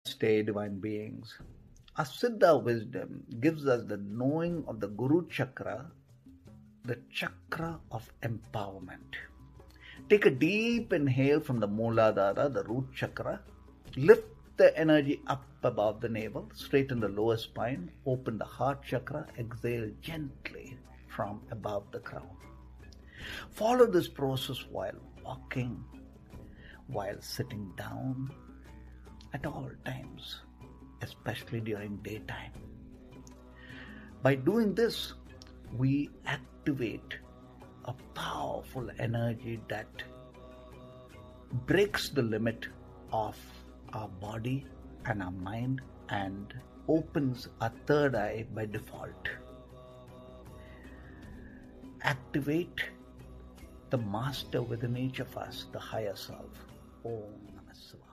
Stay divine beings. Our Siddha wisdom gives us the knowing of the Guru Chakra, the chakra of empowerment. Take a deep inhale from the Mooladhara, the root chakra. Lift the energy up above the navel, straighten the lower spine, open the heart chakra, exhale gently from above the crown. Follow this process while walking, while sitting down, at all times, especially during daytime. By doing this, we activate a powerful energy that breaks the limit of our body and our mind and opens our third eye by default. Activate the master within each of us, the higher self. Om Namah Shivaya.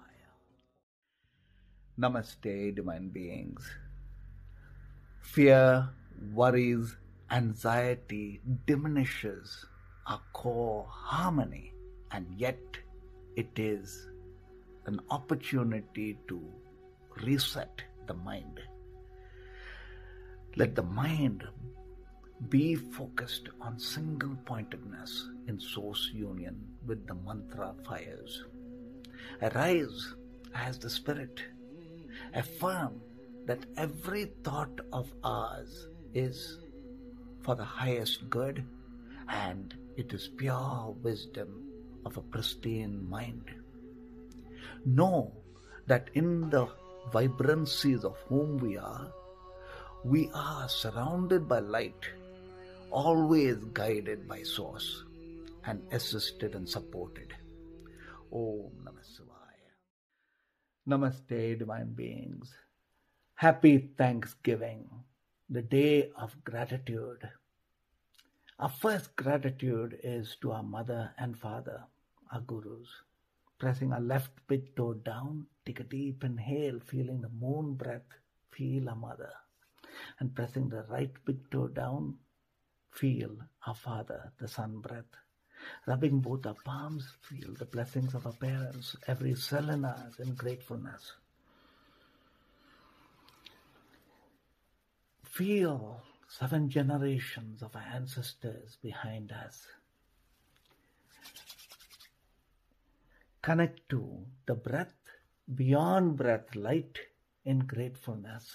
Namaste, divine beings. Fear, worries, anxiety diminishes our core harmony, and yet it is an opportunity to reset the mind. Let the mind be focused on single pointedness in source union with the mantra fires. Arise as the spirit. Affirm that every thought of ours is for the highest good, and it is pure wisdom of a pristine mind. Know that in the vibrancies of whom we are surrounded by light, always guided by source and assisted and supported. Om Namah Shivaya. Namaste, divine beings. Happy Thanksgiving, the day of gratitude. Our first gratitude is to our mother and father, our gurus. Pressing our left big toe down, take a deep inhale, feeling the moon breath, feel our mother. And pressing the right big toe down, feel our father, the sun breath. Rubbing both our palms, feel the blessings of our parents, every cell in us in gratefulness. Feel 7 generations of our ancestors behind us. Connect to the breath, beyond breath, light in gratefulness.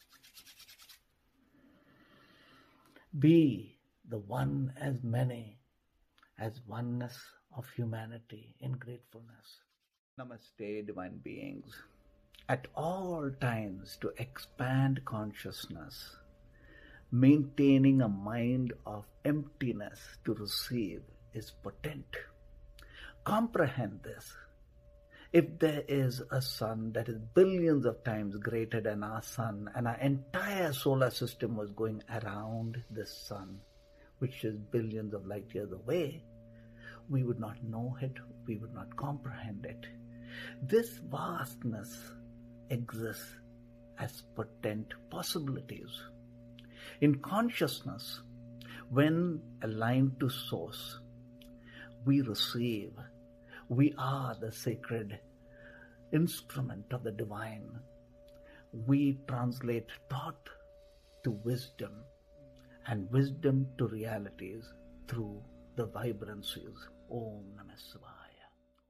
Be the one as many as oneness of humanity in gratefulness. Namaste, divine beings. At all times to expand consciousness, maintaining a mind of emptiness to receive is potent. Comprehend this. If there is a sun that is billions of times greater than our sun, and our entire solar system was going around this sun, which is billions of light years away, we would not know it, we would not comprehend it. This vastness exists as potent possibilities. In consciousness, when aligned to source, we receive. We are the sacred instrument of the divine. We translate thought to wisdom and wisdom to realities through the vibrancies. Om Namah Shivaya.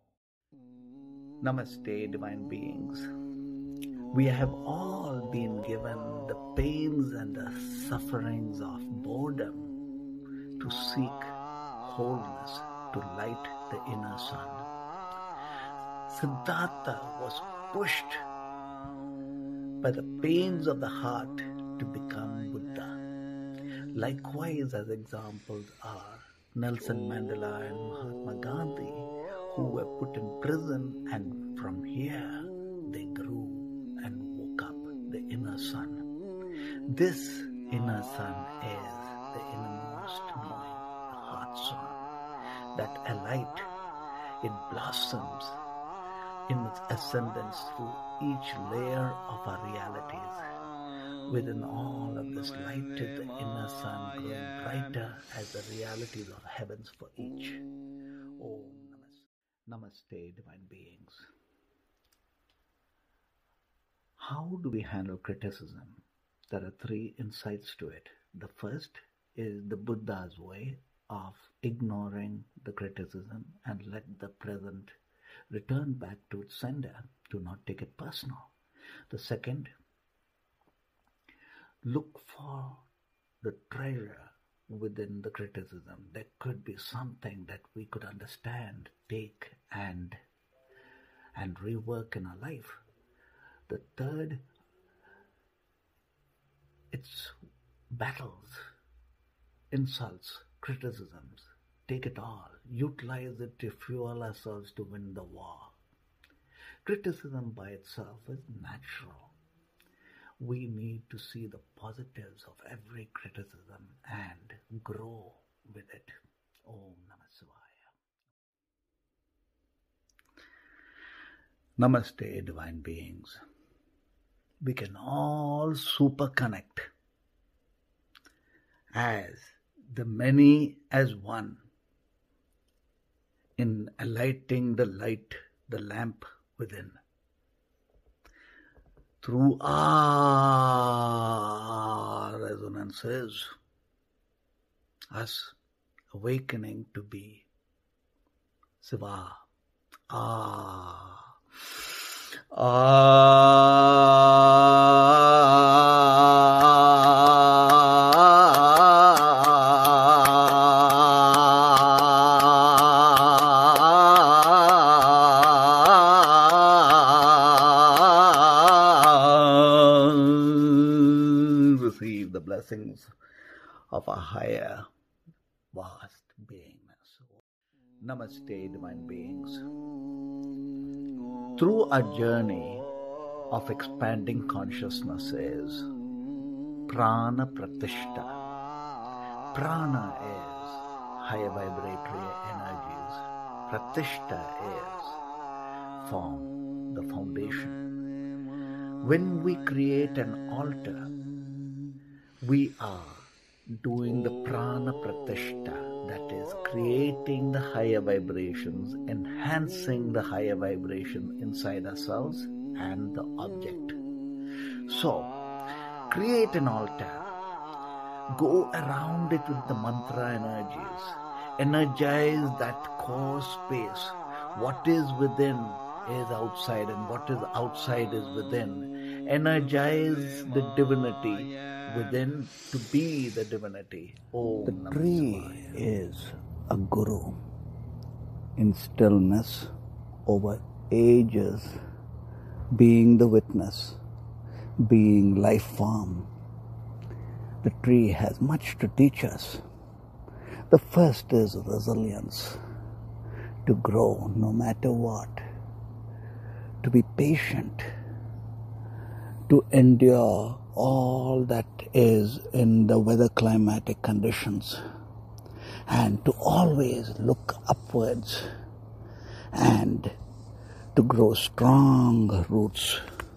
Namaste, divine beings. We have all been given the pains and the sufferings of boredom to seek wholeness, to light the inner sun. Siddhartha was pushed by the pains of the heart to become Buddha. Likewise, as examples are Nelson Mandela and Mahatma Gandhi, who were put in prison, and from here they grew and woke up the inner sun. This inner sun is the innermost knowing, the heart sun, that alight, it blossoms in its ascendance through each layer of our realities. Within all of this light is the inner sun growing brighter as the realities of heavens for each. Om Namaste, divine beings. How do we handle criticism? There are three insights to it. The first is the Buddha's way of ignoring the criticism and let the present return back to its sender, to not take it personal. The second, look for the treasure within the criticism. There could be something that we could understand, take and rework in our life. The third, it's battles, insults, criticisms. Take it all. Utilize it to fuel ourselves to win the war. Criticism by itself is natural. We need to see the positives of every criticism and grow with it. Om Namah Shivaya. Namaste, divine beings. We can all super connect as the many as one in lighting the light, the lamp within. Through our resonances, us awakening to be Shiva. Receive the blessings of a higher, vast beingness. Namaste, divine beings. Through our journey of expanding consciousness is Prana Pratishta. Prana is higher vibratory energies. Pratishta is form, the foundation. When we create an altar, we are doing the Prana Pratishta, that is creating the higher vibrations, enhancing the higher vibration inside ourselves and the object. So, create an altar. Go around it with the mantra energies. Energize that core space. What is within is outside and what is outside is within. Energize the divinity within to be the divinity. The tree is a guru in stillness over ages, being the witness, being life form. The tree has much to teach us. The first is resilience, to grow no matter what, to be patient, to endure all that is in the weather climatic conditions, and to always look upwards and to grow strong roots.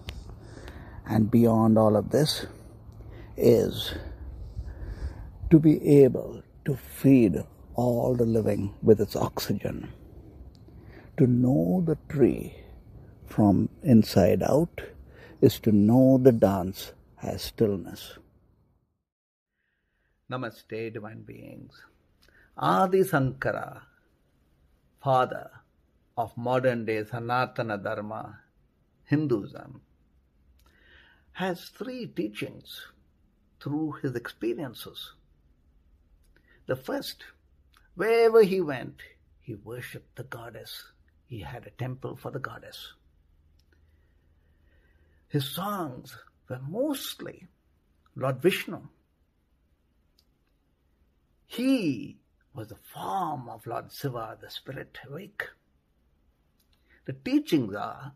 And beyond all of this is to be able to feed all the living with its oxygen. To know the tree from inside out is to know the dance as stillness. Namaste, divine beings. Adi Sankara, father of modern day Sanatana Dharma, Hinduism, has three teachings through his experiences. The first, wherever he went, he worshipped the goddess. He had a temple for the goddess. His songs were mostly Lord Vishnu. He was the form of Lord Shiva, the spirit awake. The teachings are,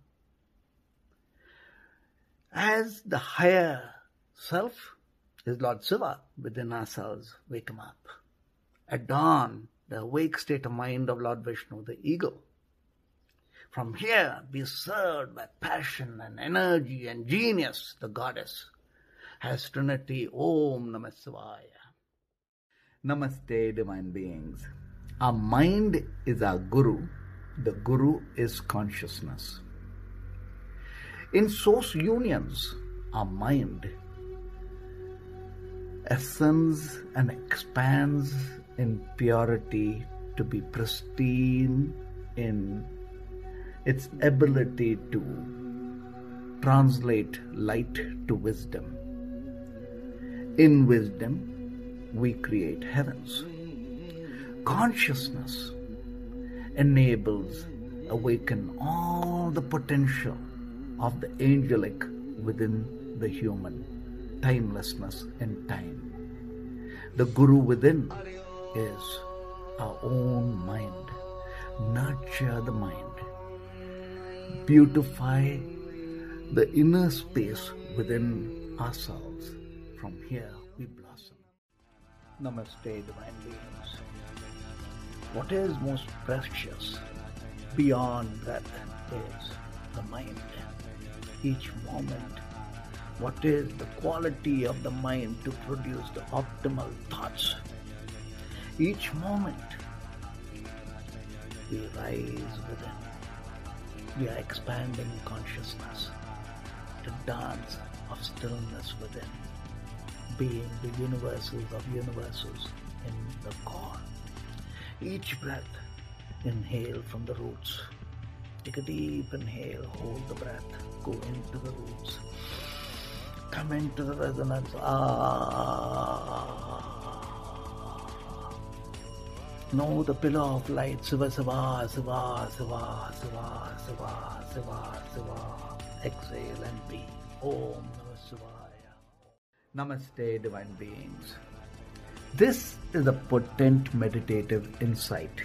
as the higher self is Lord Shiva within ourselves, wake him up. At dawn, the awake state of mind of Lord Vishnu, the eagle. From here, be served by passion and energy and genius, the goddess. As Trinity, Om Namah Shivaya. Namaste, divine beings. Our mind is our guru. The guru is consciousness. In source unions, our mind ascends and expands in purity to be pristine in its ability to translate light to wisdom. In wisdom, we create heavens. Consciousness enables awaken all the potential of the angelic within the human, timelessness in time. The Guru within is our own mind. Nurture the mind. Beautify the inner space within ourselves. From here we blossom. Namaste, divine beings. What is most precious beyond that is the mind. Each moment, what is the quality of the mind to produce the optimal thoughts? Each moment, we rise within. We are expanding consciousness, the dance of stillness within, being the universals of universes in the core. Each breath, inhale from the roots. Take a deep inhale, hold the breath, go into the roots. Come into the resonance. Know the pillar of light. Siva, Siva, Siva, Siva, Siva, Siva, Siva, Siva. Exhale and be. Om Namah Shivaya. Namaste, divine beings. This is a potent meditative insight.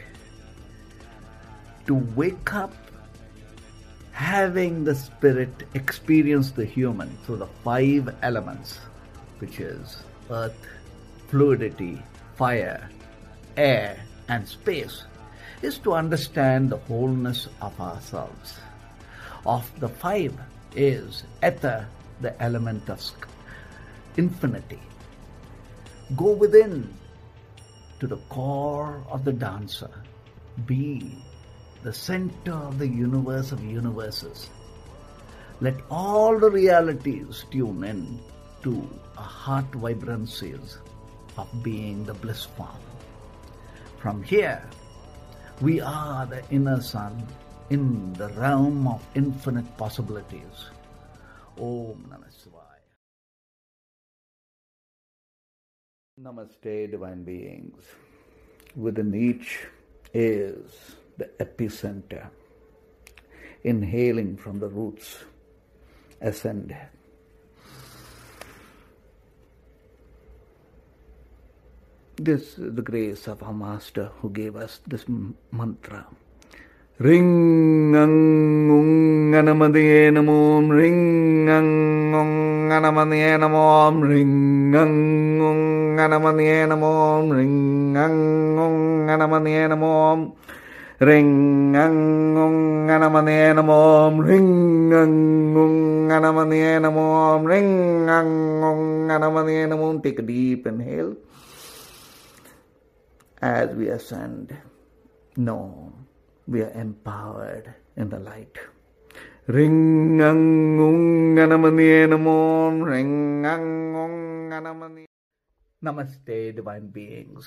To wake up, having the spirit experience the human through the 5 elements, which is earth, fluidity, fire, air, and space, is to understand the wholeness of ourselves. Of the 5 is ether, the element of infinity. Go within to the core of the dancer. Be the center of the universe of universes. Let all the realities tune in to a heart vibrancies of being the bliss form. From here, we are the inner sun in the realm of infinite possibilities. Om Namah Shivaya. Namaste, divine beings. Within each is the epicenter. Inhaling from the roots, ascend. This is the grace of our Master who gave us this mantra. Ring ang ung anamadiye namo, ring ang ung anamadiye namo, ring ang ung anamadiye namo, ring ang ung anamadiye namo, ring ang ung anamadiye namo, ring ang ung anamadiye namo, ring ang ung anamadiye namo. Take a deep inhale. As we ascend, know we are empowered in the light. Ring ang ung anamadiye namo, ring ang ung anamadiye. Namaste, divine beings.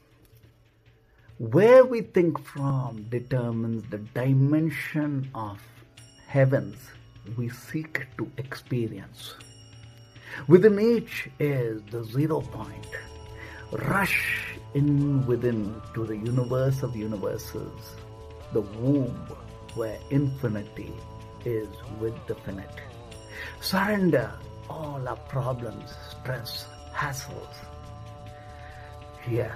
Where we think from determines the dimension of heavens we seek to experience. Within each is the 0 point. Rush in within to the universe of universes, the womb where infinity is with the finite. Surrender all our problems, stress, hassles. Here,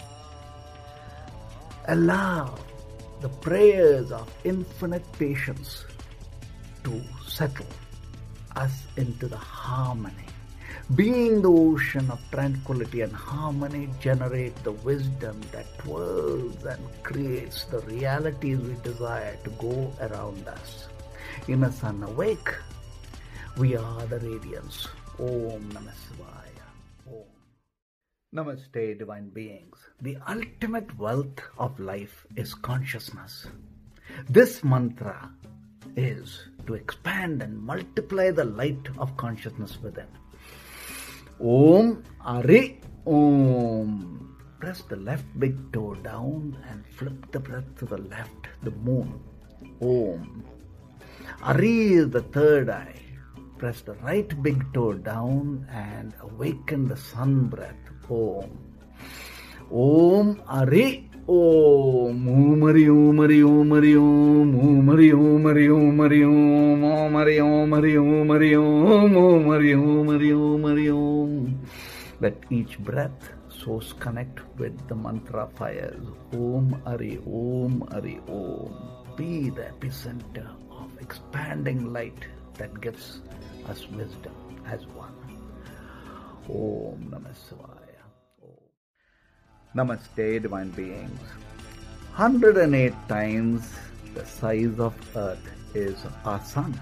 allow the prayers of infinite patience to settle us into the harmony. Being the ocean of tranquility and harmony, generate the wisdom that twirls and creates the realities we desire to go around us. Inner sun awake, we are the radiance. Om Namah Shivaya. Om. Namaste, divine beings. The ultimate wealth of life is consciousness. This mantra is to expand and multiply the light of consciousness within. Om Ari Om. Press the left big toe down and flip the breath to the left, the moon. Om. Ari is the third eye. Press the right big toe down and awaken the sun breath. Om. Om Ari Om. Om Ari Om Ari Om Ari Om. Om Ari Om Ari Om Ari Om. Om Ari Om Ari Om Ari Om. Om Ari Om Ari Om Ari Om. Let each breath source connect with the mantra fires. Om Ari Om Ari Om. Be the epicenter of expanding light that gives us wisdom as one. Om Namah Shivaya. Namaste, divine beings. 108 times the size of Earth is our sun.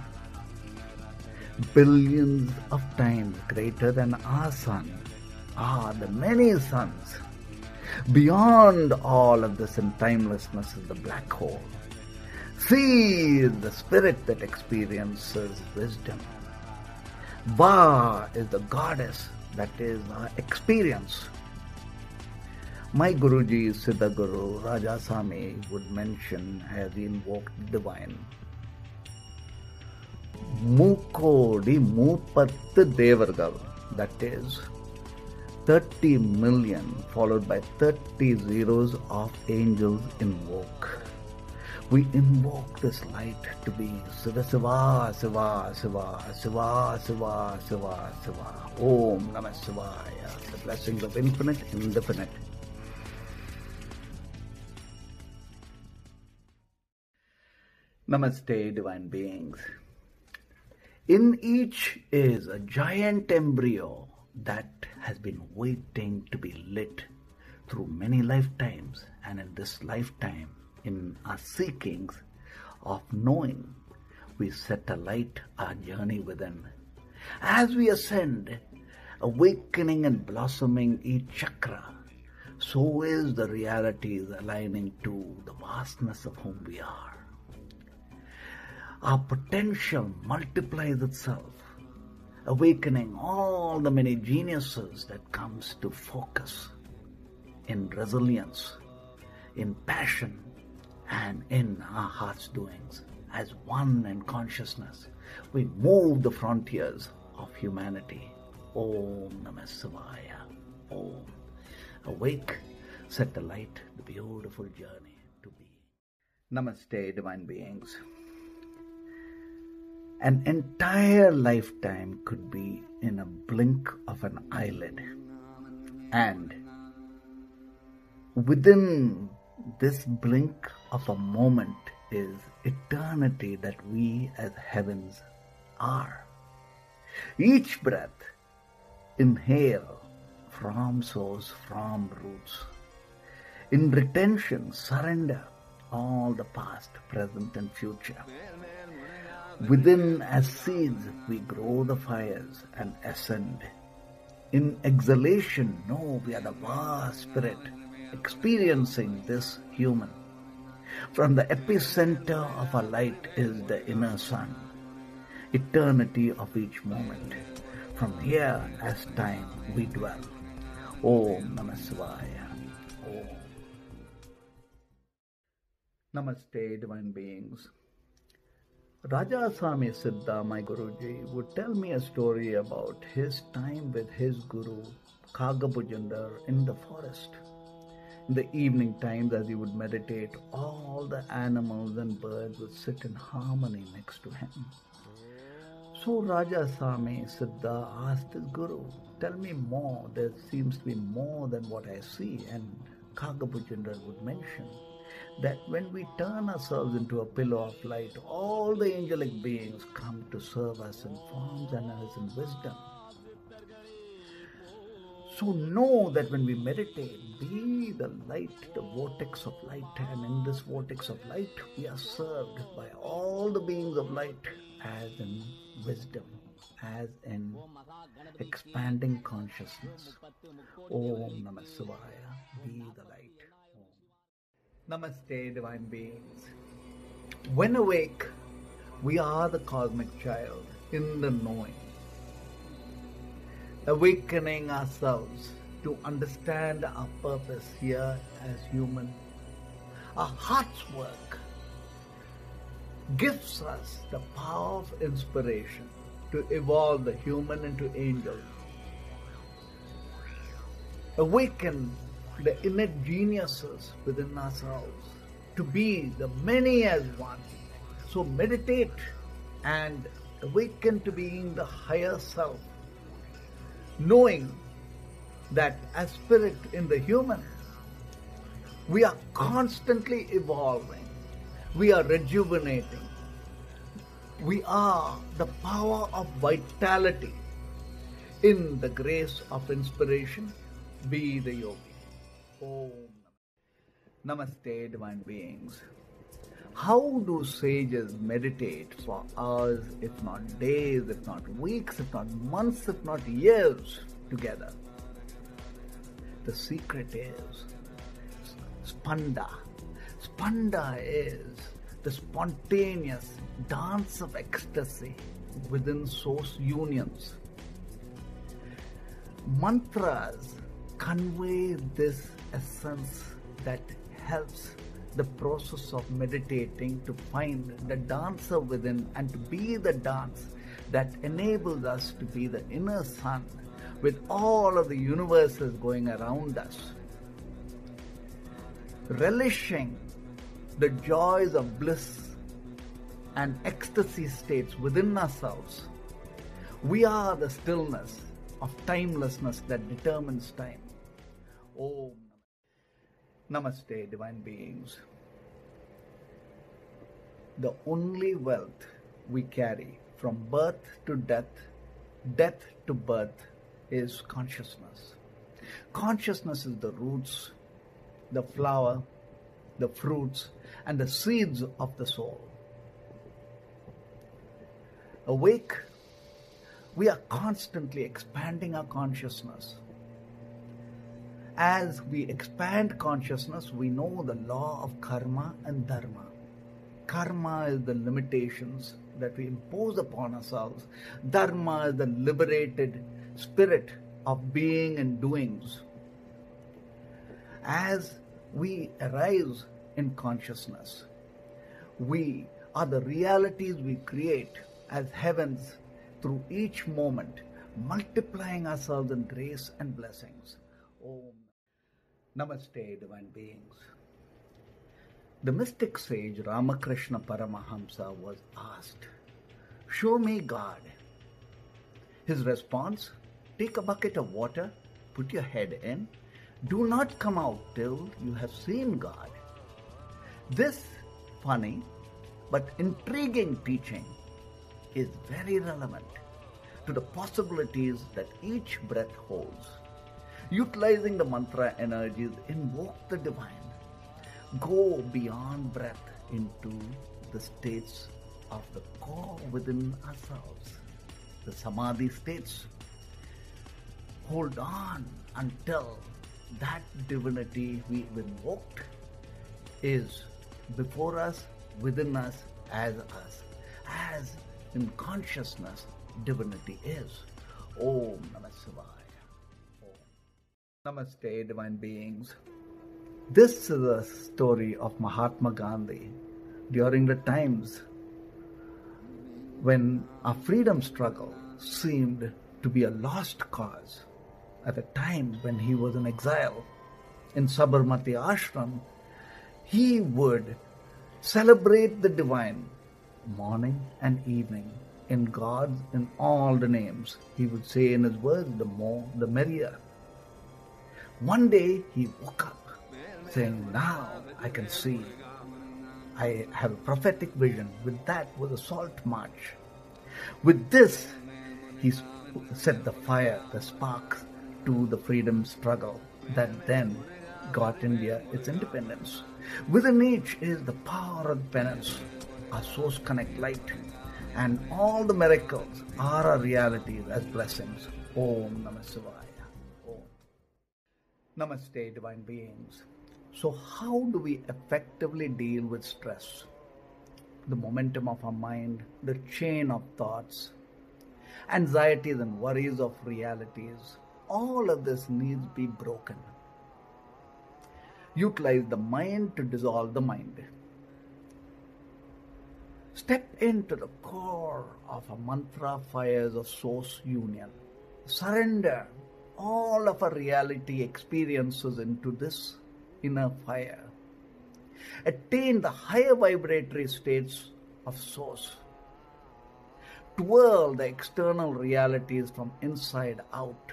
Billions of times greater than our sun are the many suns. Beyond all of this in timelessness is the black hole. See is the spirit that experiences wisdom. Va is the goddess that is our experience. My Guruji, Siddha Guru, Rajasami would mention as he invoked the divine. Mukodi Mupattu Devargal, that is 30 million followed by 30 zeros of angels invoke. We invoke this light to be Siva Siva Siva Siva Siva Siva Siva Siva. Om Namah Shivaya. The blessings of infinite, indefinite. Namaste, divine beings. In each is a giant embryo that has been waiting to be lit through many lifetimes, and in this lifetime, in our seekings of knowing, we set alight our journey within. As we ascend, awakening and blossoming each chakra, so is the realities aligning to the vastness of whom we are. Our potential multiplies itself, awakening all the many geniuses that comes to focus in resilience, in passion, and in our heart's doings. As one in consciousness, we move the frontiers of humanity. Om Namah Shivaya. Om. Awake, set alight the beautiful journey to be. Namaste, divine beings. An entire lifetime could be in a blink of an eyelid. And within this blink of a moment is eternity that we as heavens are. Each breath, inhale from source, from roots. In retention, surrender all the past, present and future. Within as seeds we grow the fires and ascend. In exhalation, know we are the vast spirit experiencing this human. From the epicenter of our light is the inner sun, eternity of each moment. From here as time we dwell. Om Namah Shivaya. Om. Namaste, divine beings. Rajasami Siddha, my Guruji, would tell me a story about his time with his Guru, Kagabujandar, in the forest. In the evening times, as he would meditate, all the animals and birds would sit in harmony next to him. So Rajasami Siddha asked his Guru, tell me more, there seems to be more than what I see. And Kagabujandar would mention that when we turn ourselves into a pillar of light, all the angelic beings come to serve us in forms and as in wisdom. So know that when we meditate, be the light, the vortex of light, and in this vortex of light, we are served by all the beings of light as in wisdom, as in expanding consciousness. Om Namah Shivaya, be the light. Namaste, divine beings. When awake, We are the cosmic child in the knowing, awakening ourselves to understand our purpose here as human. Our heart's work gives us the power of inspiration to evolve the human into angels, awaken the innate geniuses within ourselves to be the many as one. So meditate and awaken to being the higher self, knowing that as spirit in the human, we are constantly evolving. We are rejuvenating. We are the power of vitality in the grace of inspiration. Be the yogi. Om Namaste, divine beings. How do sages meditate for hours, if not days, if not weeks, if not months, if not years together? The secret is Spanda. Spanda is the spontaneous dance of ecstasy within source unions. Mantras convey this essence that helps the process of meditating to find the dancer within and to be the dance that enables us to be the inner sun with all of the universes going around us. Relishing the joys of bliss and ecstasy states within ourselves, we are the stillness of timelessness that determines time. Om Namaste, divine beings. The only wealth we carry from birth to death, death to birth, is consciousness. Consciousness is the roots, the flower, the fruits, and the seeds of the soul. Awake, we are constantly expanding our consciousness. As we expand consciousness, we know the law of karma and dharma. Karma is the limitations that we impose upon ourselves. Dharma is the liberated spirit of being and doings. As we arise in consciousness, we are the realities we create as heavens through each moment, multiplying ourselves in grace and blessings. Om Namaste, divine beings. The mystic sage Ramakrishna Paramahamsa was asked, "Show me God." His response, "Take a bucket of water, put your head in, do not come out till you have seen God." This funny but intriguing teaching is very relevant to the possibilities that each breath holds. Utilizing the mantra energies, invoke the divine. Go beyond breath into the states of the core within ourselves, the samadhi states. Hold on until that divinity we've invoked is before us, within us, as in consciousness divinity is. Om Namah Shivaya. Om Namaste, divine beings. This is a story of Mahatma Gandhi during the times when our freedom struggle seemed to be a lost cause. At the time when he was in exile in Sabarmati Ashram, he would celebrate the divine morning and evening in God, in all the names. He would say in his words, the more the merrier. One day he woke up saying, "Now I can see. I have a prophetic vision." With that was a salt march. With this, he set the fire, the spark to the freedom struggle that then got India its independence. Within each is the power of penance, our source connect light, and all the miracles are our realities as blessings. Om Namah Shivaya. Om Namaste, divine beings. So how do we effectively deal with stress? the momentum of our mind, the chain of thoughts, anxieties and worries of realities. All of this needs to be broken. Utilize the mind to dissolve the mind. Step into the core of a mantra fires of source union. Surrender all of our reality experiences into this inner fire. Attain the higher vibratory states of source. Twirl the external realities from inside out.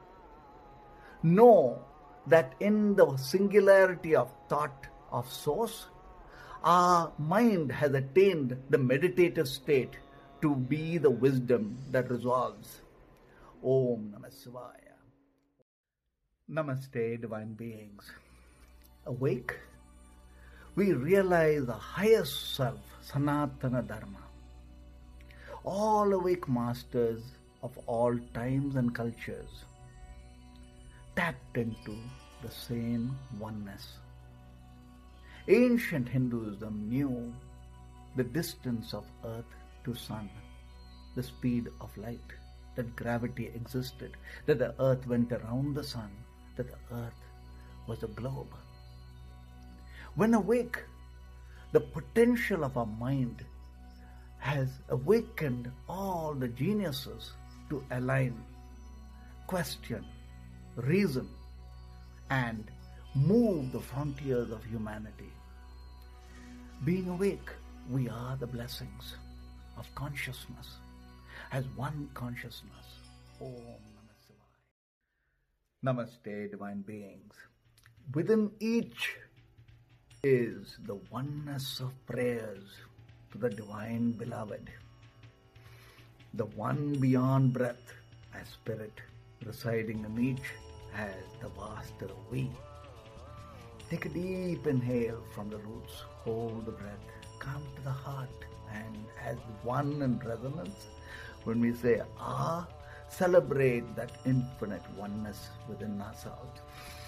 Know that in the singularity of thought of source, our mind has attained the meditative state to be the wisdom that resolves. Om Namah Shivaya. Namaste, divine beings. Awake, we realize the highest self, Sanatana Dharma. All awake masters of all times and cultures tapped into the same oneness. Ancient Hinduism knew the distance of earth to sun, the speed of light, that gravity existed, that the earth went around the sun, that the earth was a globe. When awake, the potential of our mind has awakened all the geniuses to align, question, reason, and move the frontiers of humanity. Being awake, we are the blessings of consciousness as one consciousness. Om Namah Shivaya. Namaste, divine beings. Within each is the oneness of prayers to the divine beloved. The one beyond breath as spirit residing in each as the vaster we. Take a deep inhale from the roots, hold the breath, come to the heart, and as one in resonance, when we say Ah, celebrate that infinite oneness within ourselves.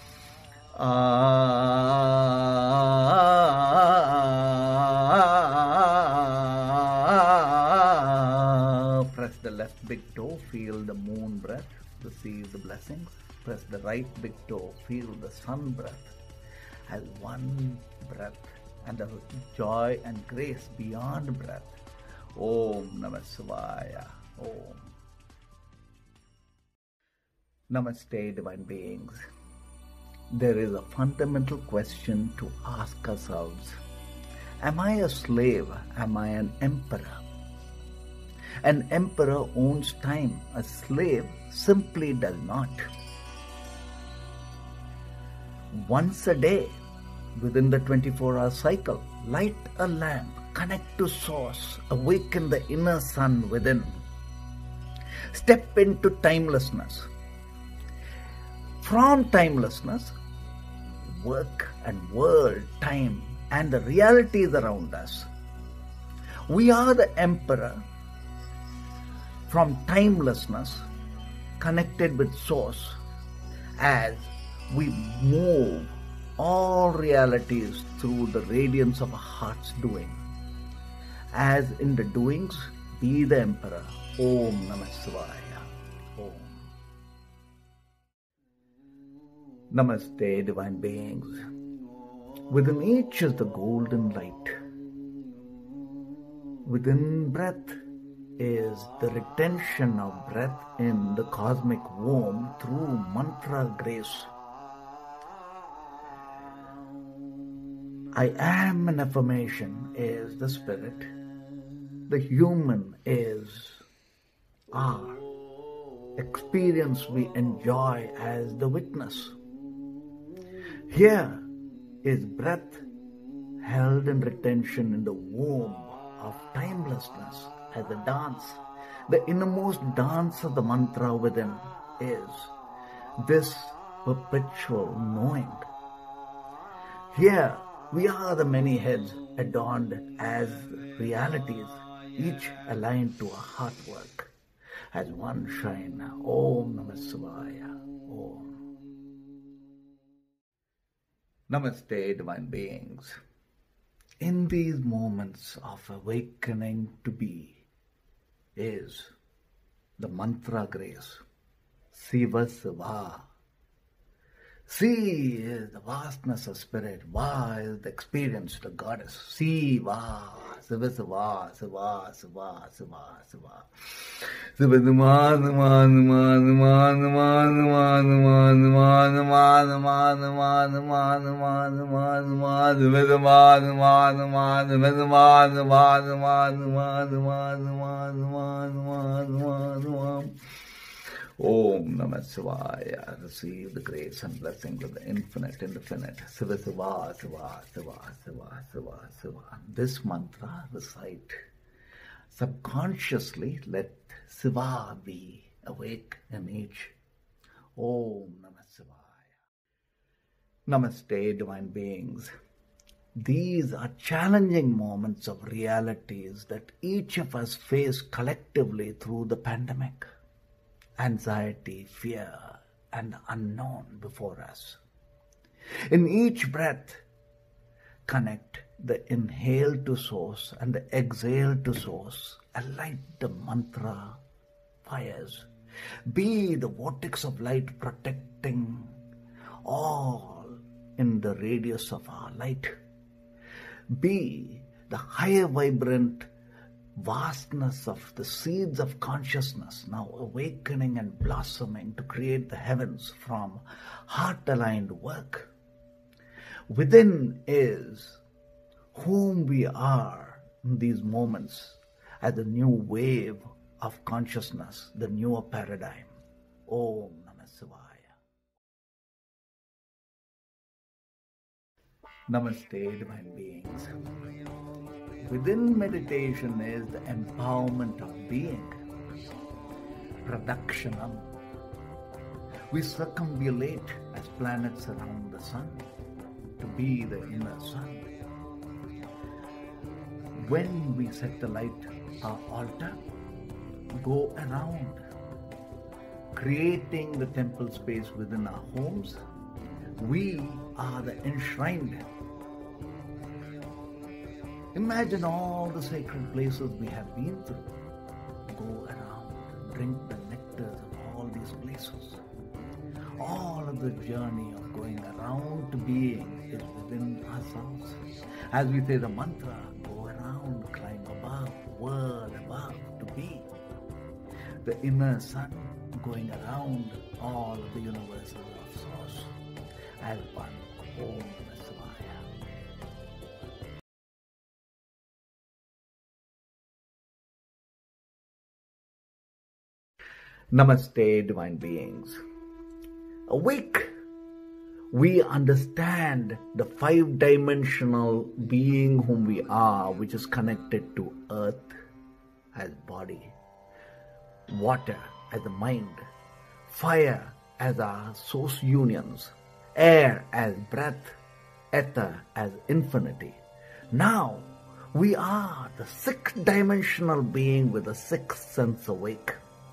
Press the left big toe, feel the moon breath, receive the blessings. Press the right big toe, feel the sun breath as one breath and the joy and grace beyond breath. Om Namah Shivaya. Om. Namaste, divine beings. There is a fundamental question to ask ourselves. Am I a slave? Am I an emperor? An emperor owns time. A slave simply does not. Once a day, within the 24-hour cycle, light a lamp, connect to source, awaken the inner sun within. Step into timelessness. From timelessness, work and world, time, and the realities around us. We are the emperor from timelessness, connected with source, as we move all realities through the radiance of our heart's doing. As in the doings, be the emperor. Om Namah Shivaya. Om. Namaste, divine beings. Within each is the golden light. Within breath is the retention of breath in the cosmic womb through mantra grace. I am an affirmation is the spirit. The human is our experience we enjoy as the witness. Here is breath held in retention in the womb of timelessness as a dance. The innermost dance of the mantra within is this perpetual knowing. Here we are the many heads adorned as realities, each aligned to a heart work, as one shine. Om Namah Shivaya. Om. Namaste, divine beings. in these moments of awakening to be is the mantra grace. Siva Siva. Si is the vastness of spirit. Va is the experience, the goddess. Siva. Siva Siva. Siva Siva. Siva Siva. Siva Siva. Siva Om Namah Shivaya. Receive the grace and blessings of the infinite, infinite. Siva Siva, Siva, Siva, Siva, Siva, Siva. This mantra recite. Subconsciously let Siva be awake in each. Om Namah Shivaya. Namaste, divine beings. These are challenging moments of realities that each of us face collectively through the pandemic. Anxiety, fear, and the unknown before us. In each breath, connect the inhale to source and the exhale to source. Alight the mantra fires. Be the vortex of light protecting all in the radius of our light. Be the higher vibrant vastness of the seeds of consciousness now awakening and blossoming to create the heavens from heart-aligned work. Within is whom we are in these moments as a new wave of consciousness, the newer paradigm. Om Namah Shivaya. Namaste, divine beings. Within meditation is the empowerment of being, Pradakshanam. We circumambulate as planets around the sun to be the inner sun. When we set the light our altar, go around, creating the temple space within our homes. We are the enshrined. Imagine all the sacred places we have been through. Go around, drink the nectars of all these places. All of the journey of going around to being is within ourselves. As we say the mantra, go around, climb above, world above, to be. The inner sun going around all of the universes of source as one. Om Namah Shivaya. Namaste, divine beings. Awake, we understand the five-dimensional being whom we are, which is connected to earth as body, water as the mind, fire as our source unions, air as breath, ether as infinity. Now, we are the sixth-dimensional being with the sixth sense awake.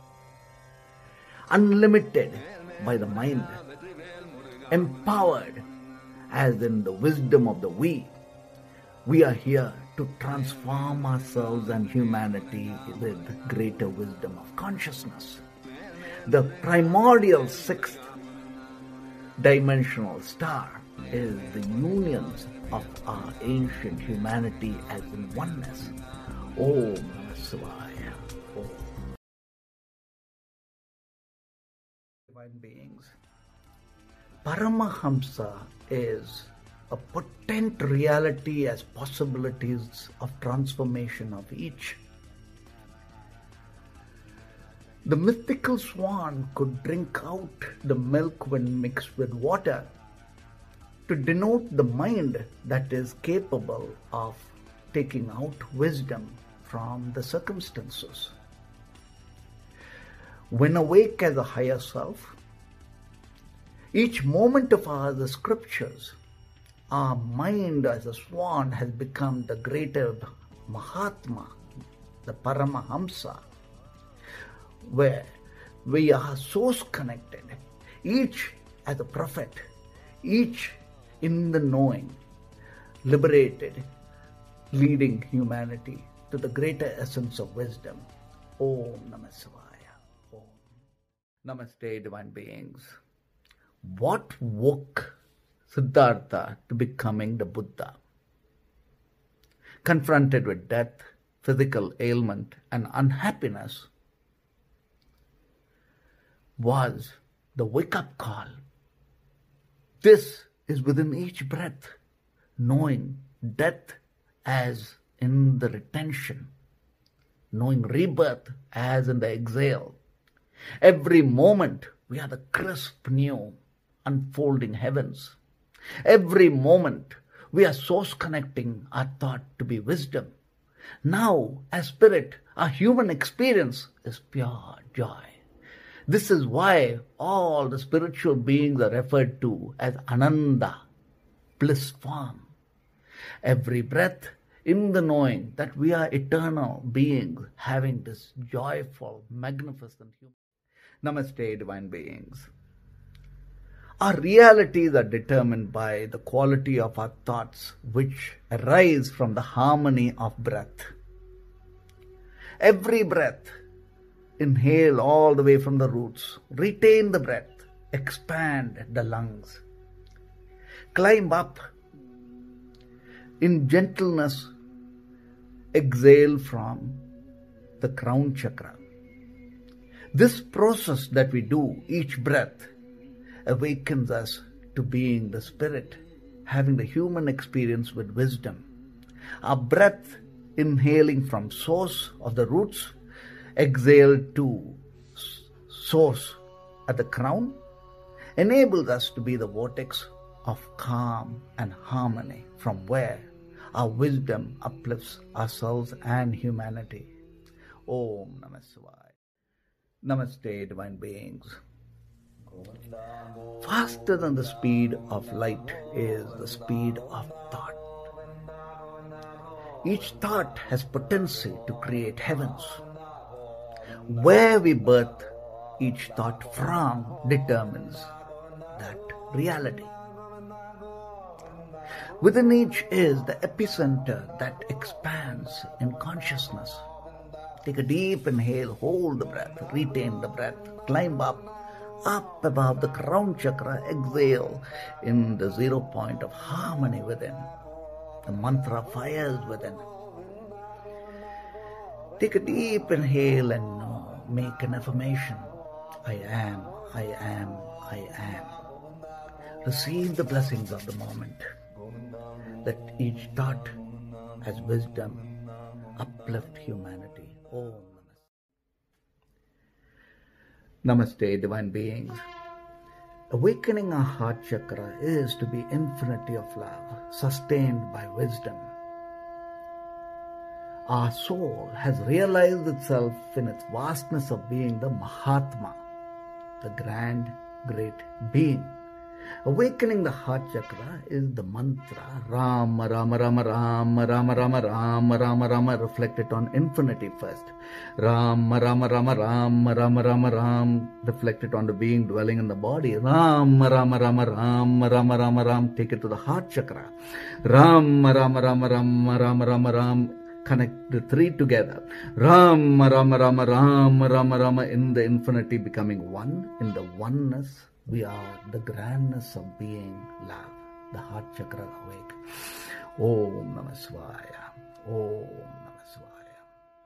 Unlimited by the mind, empowered as in the wisdom of the we are here to transform ourselves and humanity with greater wisdom of consciousness. The primordial sixth dimensional star is the unions of our ancient humanity as in oneness. Om Namah Shivaya. Om. Divine beings. Paramahamsa is a potent reality as possibilities of transformation of each. The mythical swan could drink out the milk when mixed with water to denote the mind that is capable of taking out wisdom from the circumstances. When awake as a higher self, each moment of the scriptures, our mind as a swan has become the greater Mahatma, the Paramahamsa, where we are source connected, each as a prophet, each in the knowing, liberated, leading humanity to the greater essence of wisdom. Om Namah Shivaya. Om. Namaste, divine beings. What woke Siddhartha to becoming the Buddha? Confronted with death, physical ailment, and unhappiness, was the wake-up call. This is within each breath, knowing death as in the retention, knowing rebirth as in the exhale. Every moment we are the crisp new unfolding heavens. Every moment we are source connecting our thought to be wisdom. Now, as spirit, our human experience is pure joy. This is why all the spiritual beings are referred to as Ananda, bliss form. Every breath in the knowing that we are eternal beings having this joyful, magnificent human. Namaste, divine beings. Our realities are determined by the quality of our thoughts, which arise from the harmony of breath. Every breath, inhale all the way from the roots, retain the breath, expand the lungs, climb up in gentleness, exhale from the crown chakra. This process that we do each breath awakens us to being the spirit, having the human experience with wisdom. Our breath, inhaling from source of the roots, exhale to source at the crown, enables us to be the vortex of calm and harmony, from where our wisdom uplifts ourselves and humanity. Om Namah Shivaya. Namaste, divine beings. Faster than the speed of light is the speed of thought. Each thought has potency to create heavens. Where we birth each thought from determines that reality. Within each is the epicenter that expands in consciousness. Take a deep inhale, hold the breath, retain the breath, climb up above the crown chakra, exhale in the 0 point of harmony within. The mantra fires within. Take a deep inhale and make an affirmation. I am, I am, I am. Receive the blessings of the moment. That each thought has wisdom, uplift humanity. Om Namaste, divine beings. Awakening our heart chakra is to be infinity of love, sustained by wisdom. Our soul has realized itself in its vastness of being the Mahatma, the grand, great being. Awakening the heart chakra is the mantra Rama Rama Rama Rama Rama Rama Rama Rama Rama. Reflect it on infinity first. Rama Rama Rama Rama Rama Rama Ram. Reflect it on the being dwelling in the body. Rama Rama Rama Rama Rama Rama Ram. Take it to the heart chakra. Rama Rama Rama Rama Rama Rama Ram. Connect the three together. Rama Rama Rama Rama Rama Rama. In the infinity becoming one. In the oneness we are the grandness of being love. The heart chakra awake. Om Namah Shivaya. Om Namah Shivaya.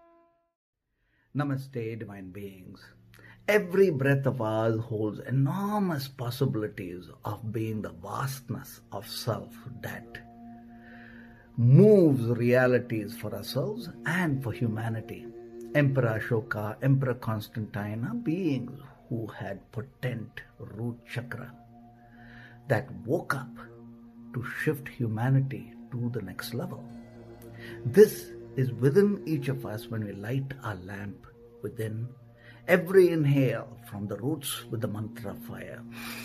Namaste, divine beings. Every breath of ours holds enormous possibilities of being the vastness of self that moves realities for ourselves and for humanity. Emperor Ashoka, Emperor Constantine are beings who had potent root chakra that woke up to shift humanity to the next level. This is within each of us when we light our lamp within. Every inhale from the roots with the mantra fire.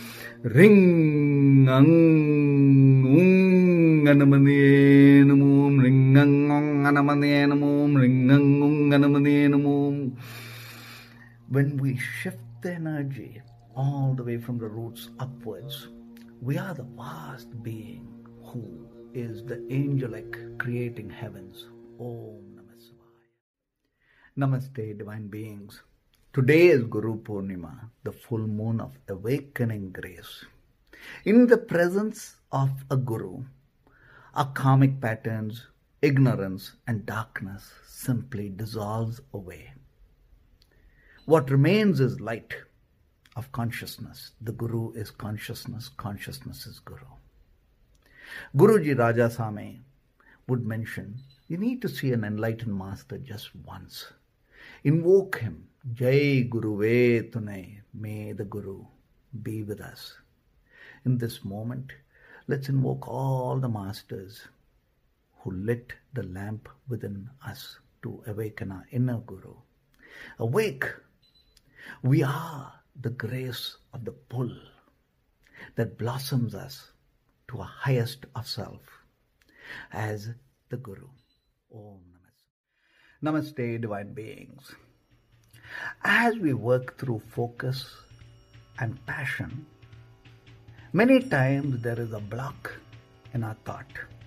Ring ang ung anamane namum, ring ang ung anamane namum, ring ang ung anamane namum. When we shift the energy all the way from the roots upwards, we are the vast being who is the angelic creating heavens. Om Namah Shivaya. Namaste, divine beings. Today is Guru Purnima, the full moon of awakening grace. In the presence of a Guru, our karmic patterns, ignorance and darkness simply dissolves away. What remains is light of consciousness. The Guru is consciousness, consciousness is Guru. Guruji Rajasame would mention, you need to see an enlightened master just once. Invoke him. Jai Guruve Tune. May the Guru be with us. In this moment, let's invoke all the masters who lit the lamp within us to awaken our inner Guru. Awake! We are the grace of the pull that blossoms us to our highest of self as the Guru. Om Namaste. Namaste, divine beings. As we work through focus and passion, many times there is a block in our thought.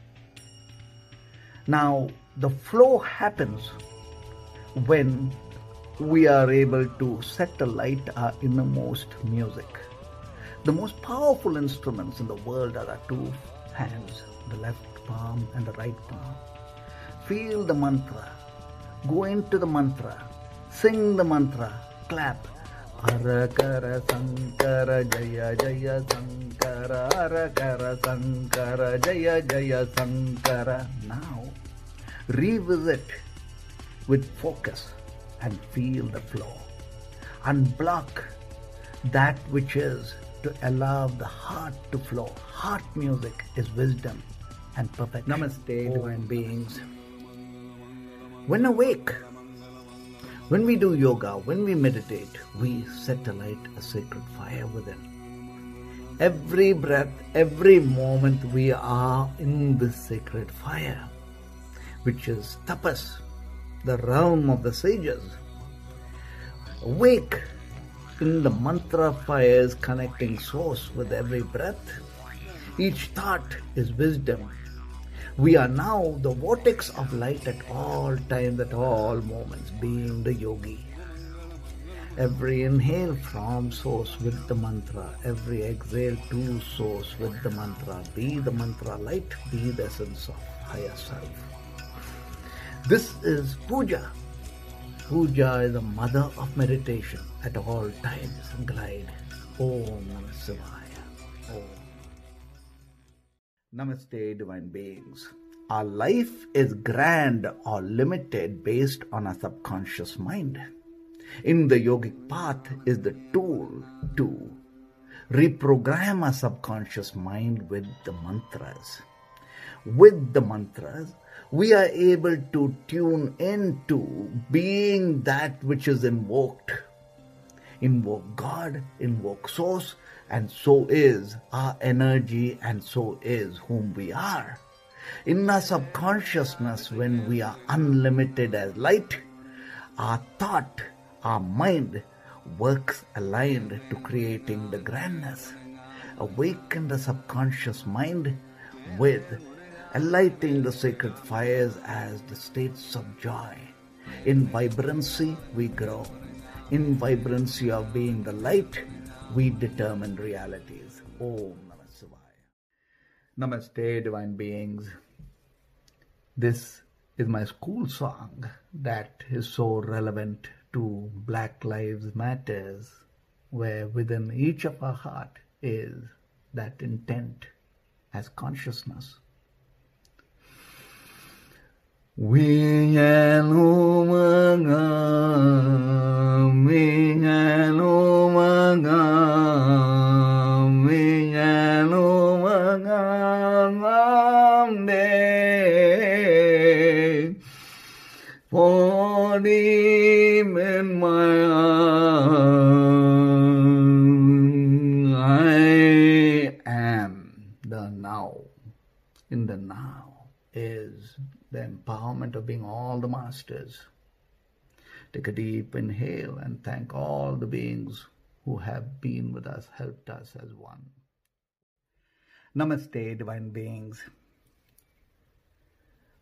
Now, the flow happens when we are able to set alight our innermost music. The most powerful instruments in the world are our two hands, the left palm and the right palm. Feel the mantra, go into the mantra, sing the mantra, clap. Arakara Sankara Jaya Jaya Sankara, Arakara Sankara Jaya Jaya Sankara. Now, revisit with focus and feel the flow. Unblock that which is to allow the heart to flow. Heart music is wisdom and perfection. Namaste, divine beings. When awake, when we do yoga, when we meditate, we set alight a sacred fire within. Every breath, every moment we are in this sacred fire, which is tapas, the realm of the sages. Awake in the mantra fires connecting source with every breath. Each thought is wisdom. We are now the vortex of light at all times, at all moments, being the yogi. Every inhale from source with the mantra, every exhale to source with the mantra. Be the mantra light, be the essence of higher self. This is puja. Puja is the mother of meditation at all times. Glide. Om Namah Shivaya. Om. Namaste, divine beings. Our life is grand or limited based on our subconscious mind. In the yogic path is the tool to reprogram our subconscious mind with the mantras. With the mantras, we are able to tune into being that which is invoked. Invoke God, invoke source, and so is our energy, and so is whom we are. In our subconsciousness, when we are unlimited as light, our thought, our mind works aligned to creating the grandness. Awaken the subconscious mind with lighting the sacred fires as the states of joy. In vibrancy, we grow. In vibrancy of being the light, we determine realities. Om Namah Shivaya. Namaste, divine beings. This is my school song that is so relevant to Black Lives Matters, where within each of our heart is that intent as consciousness. For him in my arms, I am the now. In the now is the empowerment of being all the masters. Take a deep inhale and thank all the beings who have been with us, helped us as one. Namaste, divine beings.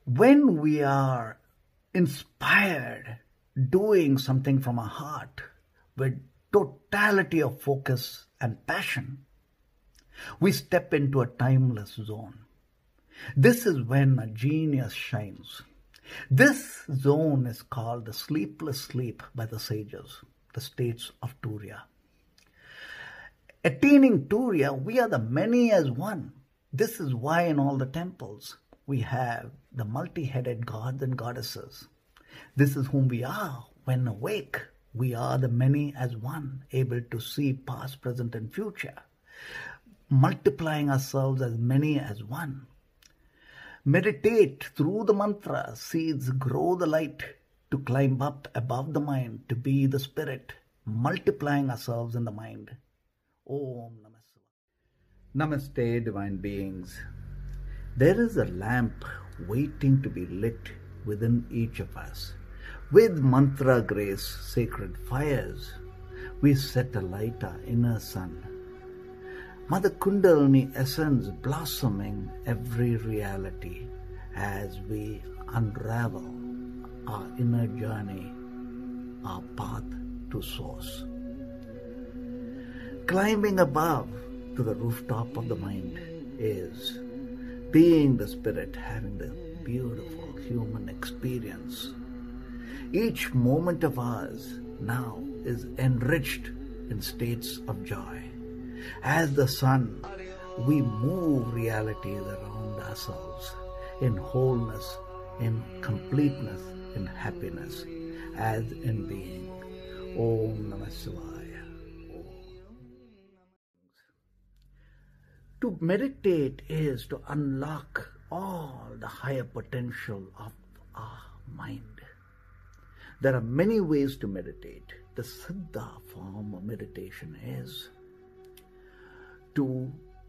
When we are inspired, doing something from our heart with totality of focus and passion, we step into a timeless zone. This is when a genius shines. This zone is called the sleepless sleep by the sages, the states of Turiya. Attaining Turiya, we are the many as one. This is why in all the temples we have the multi-headed gods and goddesses. This is whom we are when awake. We are the many as one, able to see past, present and future, multiplying ourselves as many as one. Meditate through the mantra, seeds grow the light to climb up above the mind, to be the spirit, multiplying ourselves in the mind. Om Namah Shivaya. Namaste, divine beings. There is a lamp waiting to be lit within each of us. With mantra grace, sacred fires, we set alight our inner sun. Mother Kundalini essence blossoming every reality as we unravel our inner journey, our path to source. Climbing above to the rooftop of the mind is being the spirit, having the beautiful human experience. Each moment of ours now is enriched in states of joy. As the sun, we move realities around ourselves in wholeness, in completeness, in happiness, as in being. Om Namah Shivaya. To meditate is to unlock all the higher potential of our mind. There are many ways to meditate. The Siddha form of meditation is to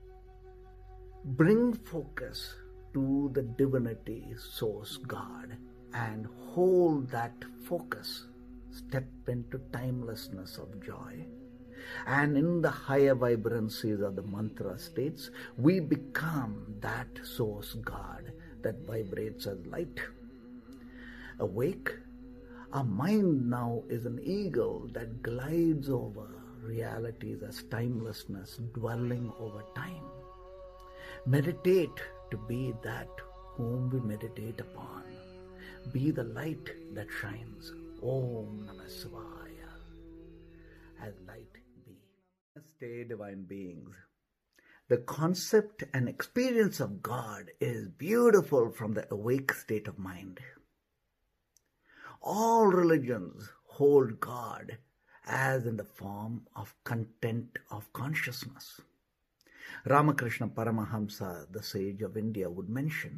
bring focus to the divinity, source, God, and hold that focus, step into timelessness of joy. And in the higher vibrancies of the mantra states, we become that source God that vibrates as light. Awake, our mind now is an eagle that glides over realities as timelessness, dwelling over time. Meditate to be that whom we meditate upon. Be the light that shines. Om Namah Shivaya. As light be. Namaste, divine beings. The concept and experience of God is beautiful from the awake state of mind. All religions hold God as in the form of content of consciousness. Ramakrishna Paramahamsa, the sage of India, would mention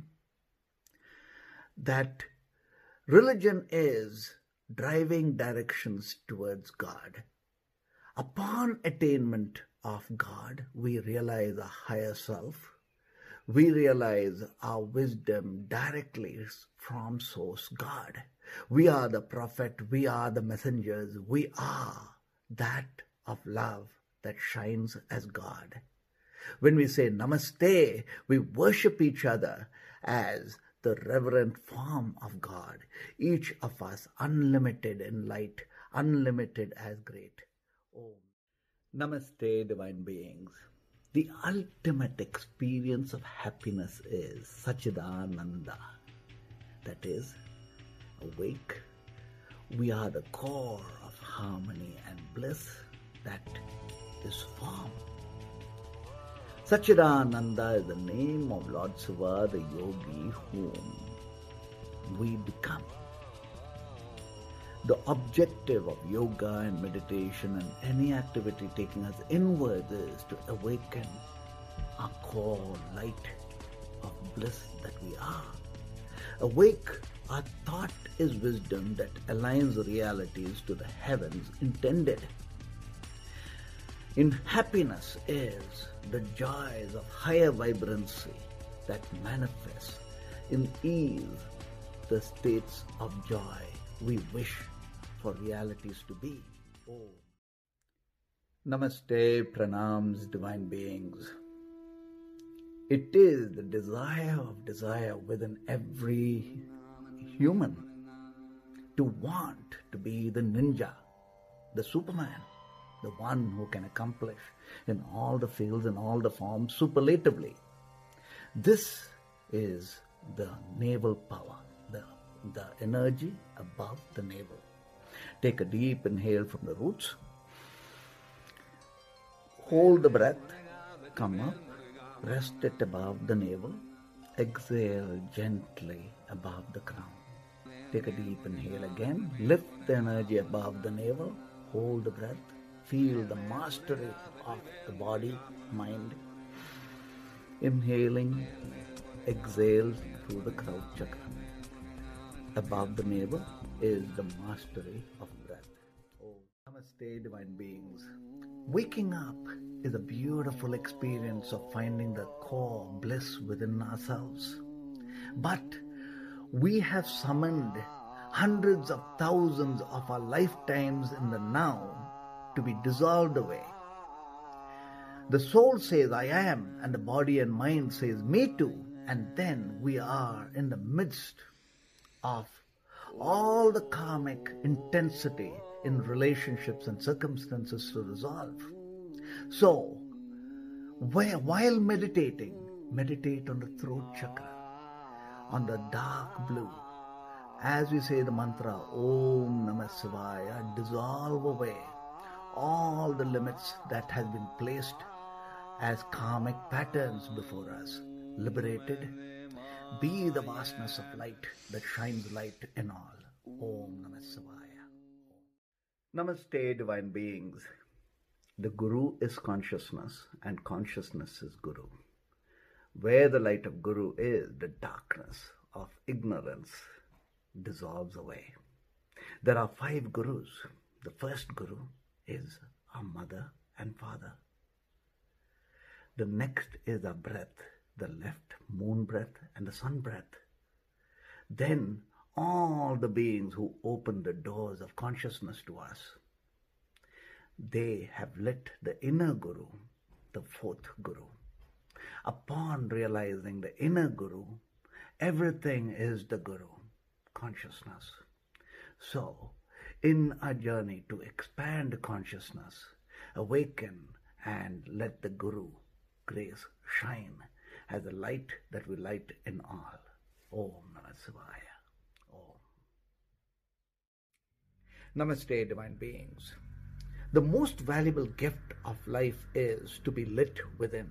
that religion is driving directions towards God. Upon attainment of God, we realize a higher self. We realize our wisdom directly from source God. We are the prophet, we are the messengers, we are that of love that shines as God. When we say Namaste, we worship each other as the reverent form of God, each of us unlimited in light, unlimited as great. Om. Namaste, divine beings. The ultimate experience of happiness is Satchidananda. That is, awake, we are the core of harmony and bliss that is form. Satchidananda is the name of Lord Shiva, the yogi whom we become. The objective of yoga and meditation and any activity taking us inwards is to awaken our core light of bliss that we are. Awake, our thought is wisdom that aligns realities to the heavens intended. In happiness is the joys of higher vibrancy that manifest in ease, the states of joy we wish for realities to be. Oh. Namaste, pranams, divine beings. It is the desire within every human to want to be the ninja, the Superman, the one who can accomplish in all the fields and all the forms superlatively. This is the navel power, the energy above the navel. Take a deep inhale from the roots. Hold the breath, come up, rest it above the navel. Exhale gently above the crown. Take a deep inhale again. Lift the energy above the navel. Hold the breath. Feel the mastery of the body, mind. Inhaling, exhale through the crown chakra. Above the navel is the mastery of breath. Oh, Namaste, divine beings. Waking up is a beautiful experience of finding the core bliss within ourselves. But we have summoned hundreds of thousands of our lifetimes in the now to be dissolved away. The soul says, I am, and the body and mind says, me too. And then we are in the midst of all the karmic intensity in relationships and circumstances to resolve. So, while meditating, meditate on the throat chakra, on the dark blue. As we say the mantra, Om Namah Shivaya, dissolve away all the limits that has been placed as karmic patterns before us. Liberated, be the vastness of light that shines light in all. Om Namah Shivaya. Namaste, divine beings. The Guru is consciousness and consciousness is Guru. Where the light of Guru is, the darkness of ignorance dissolves away. There are 5 Gurus. The first Guru is our mother and father. The next is our breath, the left moon breath and the sun breath. Then all the beings who open the doors of consciousness to us, they have lit the inner Guru, the 4th Guru. Upon realizing the inner Guru, everything is the Guru, consciousness. So, in our journey to expand consciousness, awaken and let the Guru grace shine as a light that we light in all. Om Namah Shivaya. Om. Namaste, divine beings. The most valuable gift of life is to be lit within.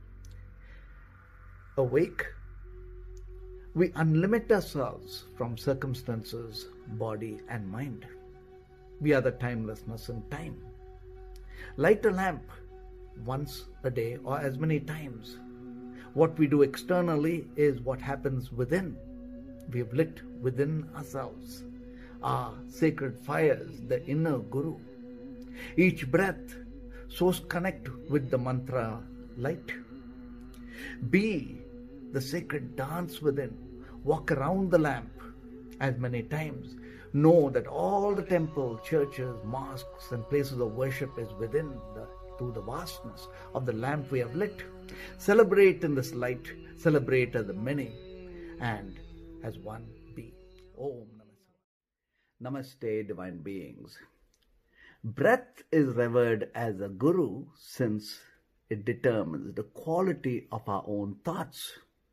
Awake, we unlimit ourselves from circumstances, body and mind. We are the timelessness in time. Light a lamp once a day or as many times. What we do externally is what happens within. We have lit within ourselves our sacred fires, the inner Guru. Each breath, souls connect with the mantra light. Be the sacred dance within. Walk around the lamp as many times. Know that all the temples, churches, mosques and places of worship is within through the vastness of the lamp we have lit. Celebrate in this light. Celebrate as the many and as one be. Om Namah Shivaya. Namaste, divine beings. Breath is revered as a Guru since it determines the quality of our own thoughts.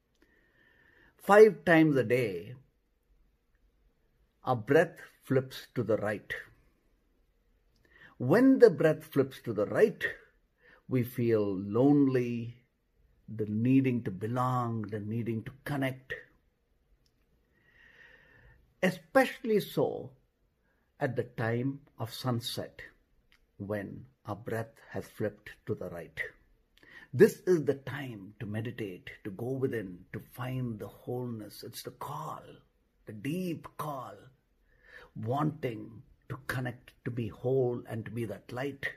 5 times a day, our breath flips to the right. When the breath flips to the right, we feel lonely, the needing to belong, the needing to connect. Especially so at the time of sunset, when our breath has flipped to the right. This is the time to meditate, to go within, to find the wholeness. It's the call, the deep call, wanting to connect, to be whole and to be that light.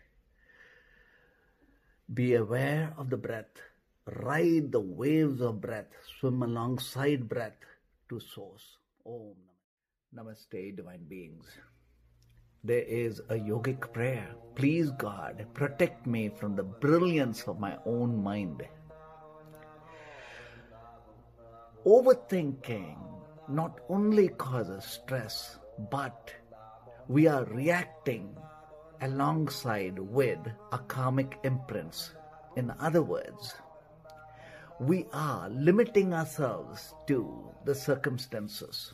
Be aware of the breath. Ride the waves of breath. Swim alongside breath to source. Om Namaste, divine beings. There is a yogic prayer. Please God, protect me from the brilliance of my own mind. Overthinking not only causes stress, but we are reacting alongside with our karmic imprints. In other words, we are limiting ourselves to the circumstances.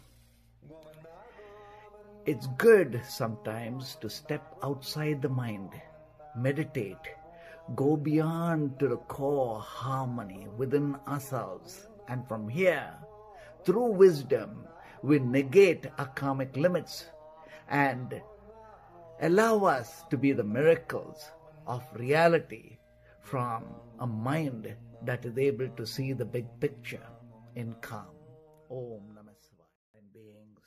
It's good sometimes to step outside the mind, meditate, go beyond to the core harmony within ourselves, and from here, through wisdom, we negate our karmic limits and allow us to be the miracles of reality from a mind that is able to see the big picture in calm. Om Namah Shivaya. And beings.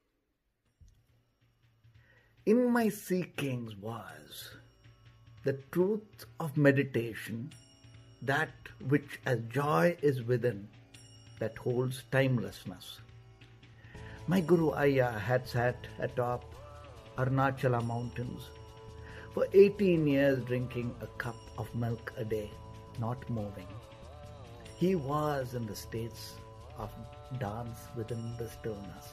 In my seekings was the truth of meditation, that which as joy is within, that holds timelessness. My Guru Ayya had sat atop Arunachala mountains for 18 years drinking a cup of milk a day, not moving. He was in the states of dance within the stillness.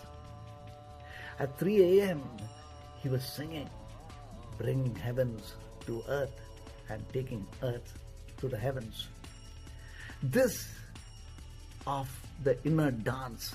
At 3 a.m., he was singing, bringing heavens to earth and taking earth to the heavens. This of the inner dance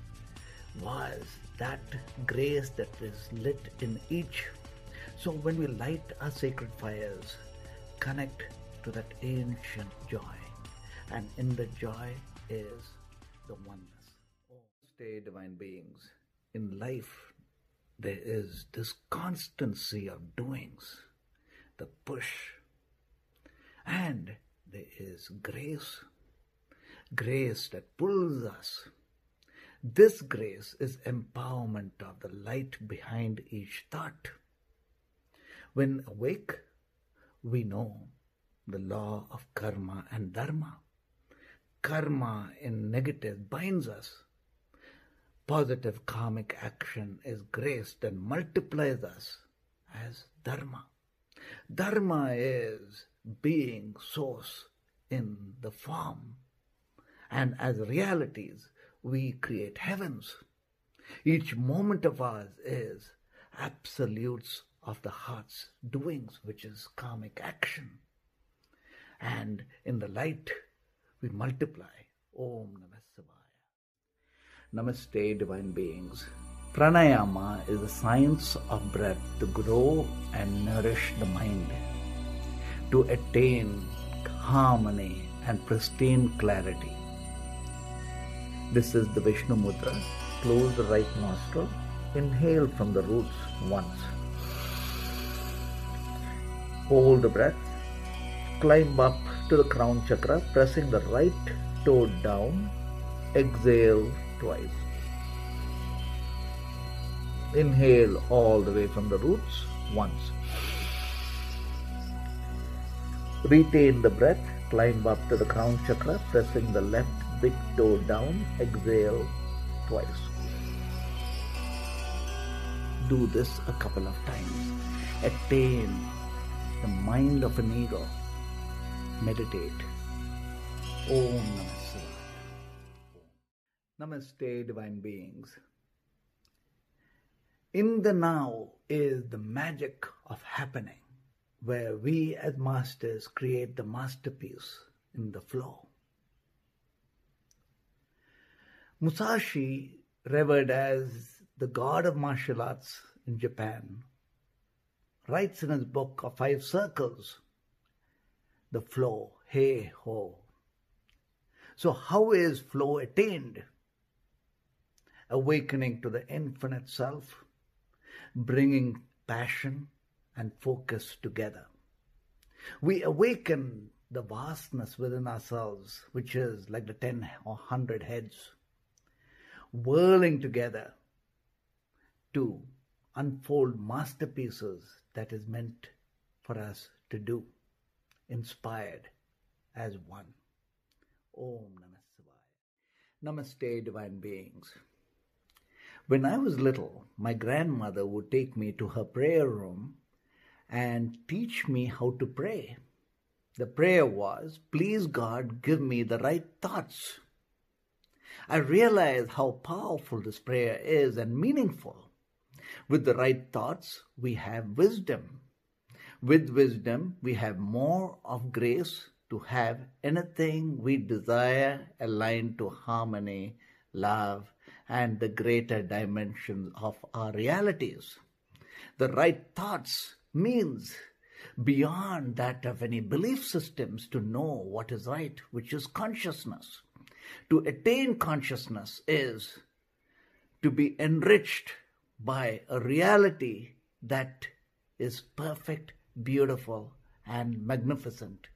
was that grace that is lit in each. So when we light our sacred fires, connect to that ancient joy, and in the joy is the oneness. Oh, stay divine beings. In life, there is this constancy of doings, the push, and there is grace that pulls us. This grace is empowerment of the light behind each thought. When awake, we know the law of karma and dharma. Karma in negative binds us. Positive karmic action is grace that multiplies us as dharma. Dharma is being source in the form, and as realities we create heavens. Each moment of ours is absolutes of the heart's doings, which is karmic action. And in the light we multiply. Om Namah Shivaya. Namaste, divine beings. Pranayama is the science of breath to grow and nourish the mind, to attain harmony and pristine clarity. This is the Vishnu Mudra. Close the right nostril. Inhale from the roots once. Hold the breath. Climb up to the crown chakra, pressing the right toe down. Exhale twice. Inhale all the way from the roots once. Retain the breath. Climb up to the crown chakra, pressing the left big toe down. Exhale twice. Do this a couple of times. Attain the mind of an ego. Meditate. Om Namah Shivaya. Namaste, divine beings. In the now is the magic of happening, where we as masters create the masterpiece in the flow. Musashi, revered as the god of martial arts in Japan, writes in his book of 5 circles, the flow, hey ho. So how is flow attained? Awakening to the infinite self, bringing passion and focus together. We awaken the vastness within ourselves, which is like the 10 or 100 heads, whirling together to unfold masterpieces that is meant for us to do, inspired as one. Om Namah Shivaya. Namaste, divine beings. When I was little, my grandmother would take me to her prayer room and teach me how to pray. The prayer was, please God, give me the right thoughts. I realize how powerful this prayer is and meaningful. With the right thoughts, we have wisdom. With wisdom, we have more of grace to have anything we desire aligned to harmony, love, and the greater dimensions of our realities. The right thoughts means beyond that of any belief systems to know what is right, which is consciousness. To attain consciousness is to be enriched by a reality that is perfect, beautiful, and magnificent.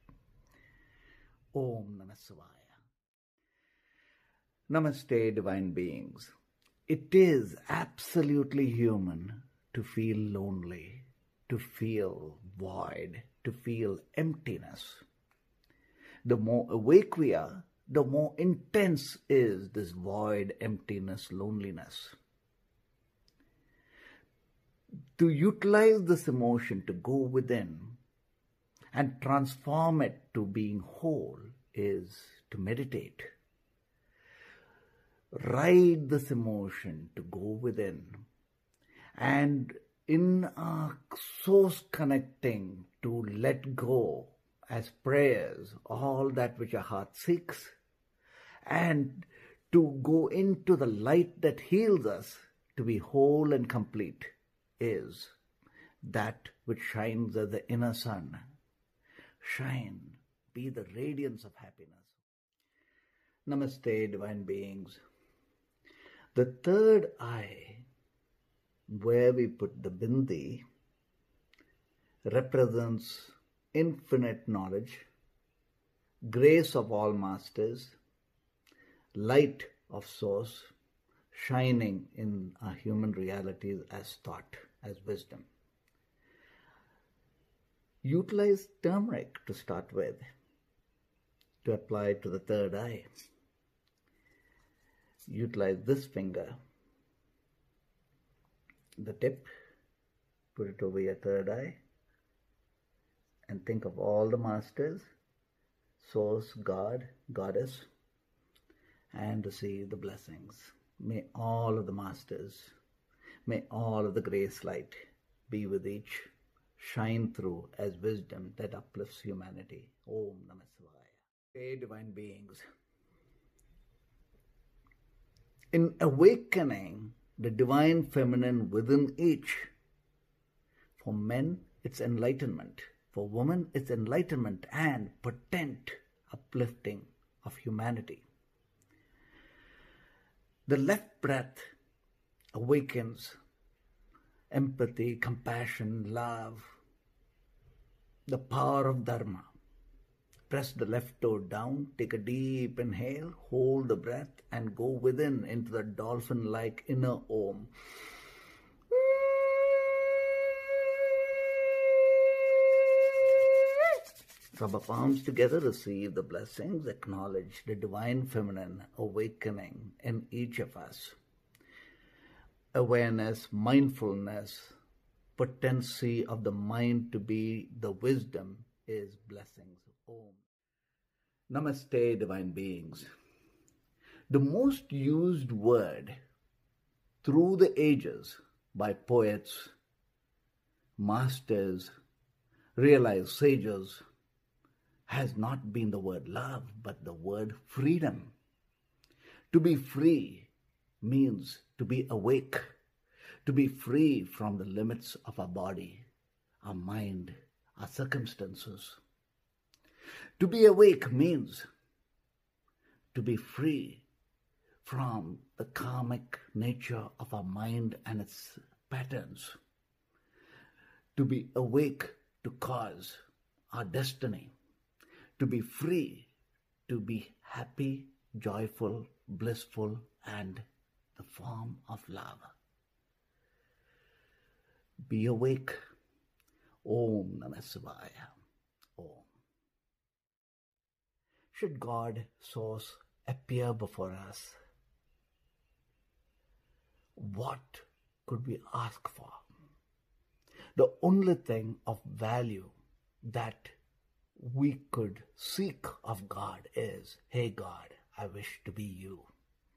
Om Namah Shivaya. Namaste, divine beings. It is absolutely human to feel lonely, to feel void, to feel emptiness. The more awake we are, the more intense is this void, emptiness, loneliness. To utilize this emotion to go within and transform it to being whole is to meditate. Ride this emotion to go within, and in our source connecting to let go as prayers all that which our heart seeks, and to go into the light that heals us to be whole and complete is that which shines as the inner sun. Shine, be the radiance of happiness. Namaste, divine beings. The third eye, where we put the bindi, represents infinite knowledge, grace of all masters, light of source, shining in our human realities as thought, as wisdom. Utilize turmeric to start with, to apply to the third eye. Utilize this finger, the tip, put it over your third eye, and think of all the masters, source, God, goddess, and receive the blessings. May all of the masters, may all of the grace light be with each, shine through as wisdom that uplifts humanity. Om Namah Shivaya. Hey, divine beings. In awakening the divine feminine within each, for men it's enlightenment, for women it's enlightenment and potent uplifting of humanity. The left breath awakens empathy, compassion, love, the power of dharma. Press the left toe down, take a deep inhale, hold the breath, and go within into the dolphin-like inner Om. Rub our palms together, receive the blessings, acknowledge the divine feminine awakening in each of us. Awareness, mindfulness, potency of the mind to be the wisdom is blessings. Om. Namaste, divine beings. The most used word through the ages by poets, masters, realized sages has not been the word love, but the word freedom. To be free means to be awake, to be free from the limits of our body, our mind, our circumstances. To be awake means to be free from the karmic nature of our mind and its patterns. To be awake to cause our destiny. To be free, to be happy, joyful, blissful, and the form of love. Be awake. Om Namah Shivaya. Om. Should God, Source, appear before us, what could we ask for? The only thing of value that we could seek of God is, hey God, I wish to be you.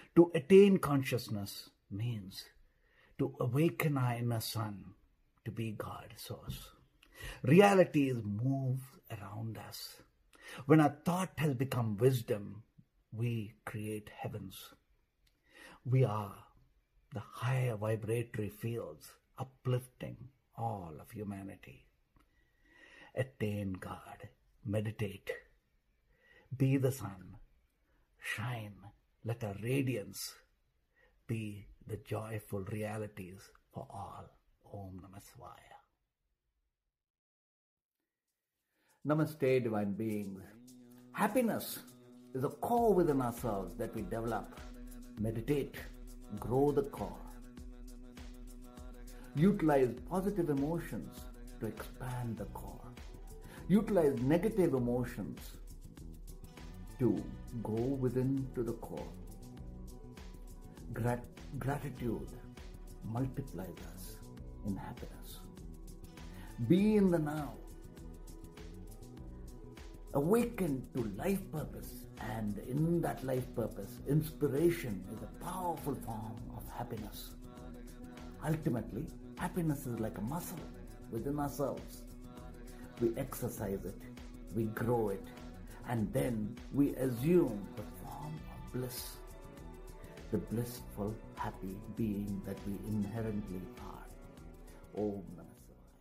To attain consciousness means to awaken our inner sun, to be God source. Realities move around us. When our thought has become wisdom, we create heavens. We are the higher vibratory fields uplifting all of humanity. Attain God, meditate, be the sun, shine, let our radiance be the joyful realities for all. Om Namah Shivaya. Namaste, divine beings. Happiness is a core within ourselves that we develop, meditate, grow the core. Utilize positive emotions to expand the core. Utilize negative emotions to go within to the core. Gratitude multiplies us in happiness. Be in the now. Awaken to life purpose, and in that life purpose, inspiration is a powerful form of happiness. Ultimately, happiness is like a muscle within ourselves. We exercise it, we grow it, and then we assume the form of bliss, the blissful, happy being that we inherently are. Om Namah Shivaya.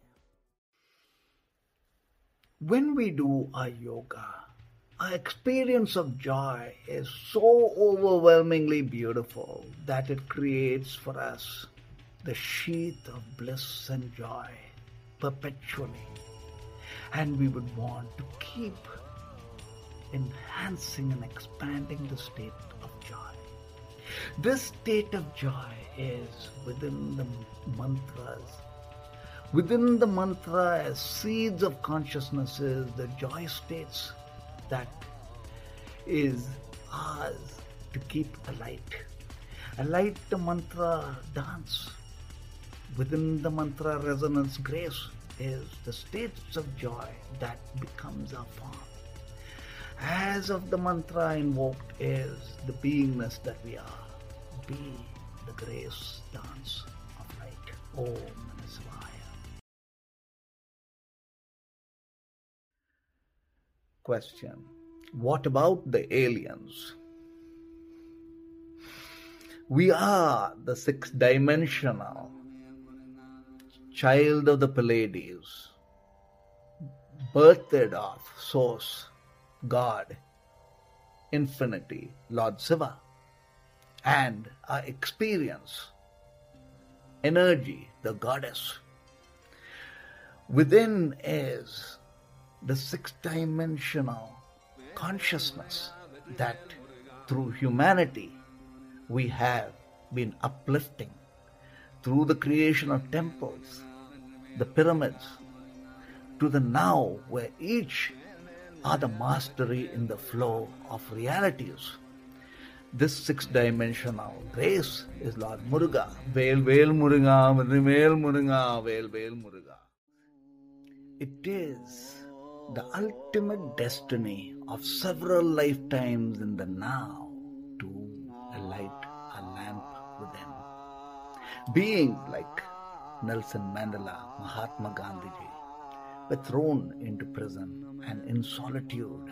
When we do our yoga, our experience of joy is so overwhelmingly beautiful that it creates for us the sheath of bliss and joy perpetually. And we would want to keep enhancing and expanding the state of joy. This state of joy is within the mantras. Within the mantra, as seeds of consciousness, is the joy states that is ours to keep alight. Alight the mantra dance. Within the mantra resonance grace is the states of joy that becomes our form. As of the mantra invoked is the beingness that we are. Be the grace dance of light. Om Namah Shivaya. Question: what about the aliens? We are the six-dimensional child of the Pleiades, birthed of Source, God, Infinity, Lord Shiva, and our experience, energy, the Goddess. Within is the six-dimensional consciousness that through humanity we have been uplifting through the creation of temples, the pyramids, to the now where each are the mastery in the flow of realities. This six-dimensional grace is Lord Muruga. Vel Vel Muruga, Vel Muruga, Vel Vel Muruga. It is the ultimate destiny of several lifetimes in the now to light a lamp within. Beings like Nelson Mandela, Mahatma Gandhiji were thrown into prison and in solitude.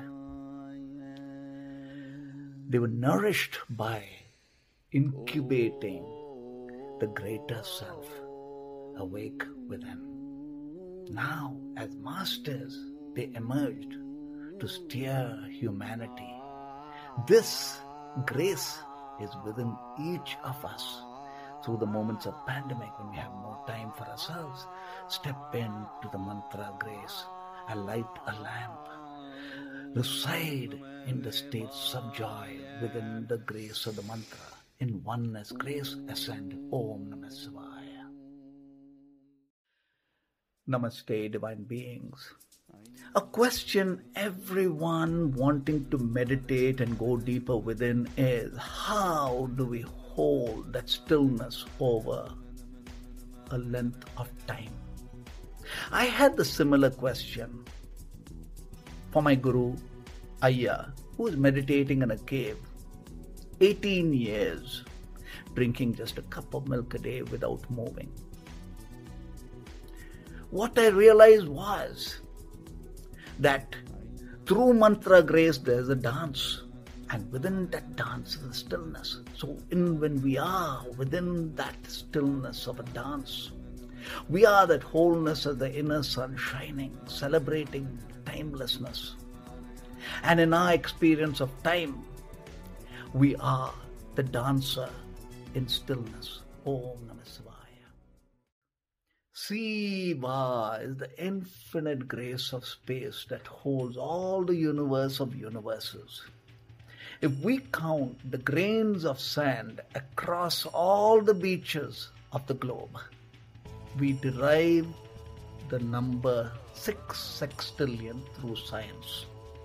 They were nourished by incubating the greater self awake within. Now, as masters, they emerged to steer humanity. This grace is within each of us. Through the moments of pandemic, when we have more time for ourselves, step into the mantra grace, light a lamp, reside in the states of joy within the grace of the mantra. In oneness, grace ascend. Om Namah Shivaya. Namaste, divine beings. A question everyone wanting to meditate and go deeper within is, how do we hold that stillness over a length of time? I had the similar question for my guru, Ayya, who is meditating in a cave 18 years, drinking just a cup of milk a day without moving. What I realized was that through mantra grace there's a dance, and within that dance is a stillness. So when we are within that stillness of a dance, we are that wholeness of the inner sun shining, celebrating timelessness. And in our experience of time, we are the dancer in stillness. Om Namah Shivaya. Siva is the infinite grace of space that holds all the universe of universes. If we count the grains of sand across all the beaches of the globe, we derive the number 6 sextillion through science.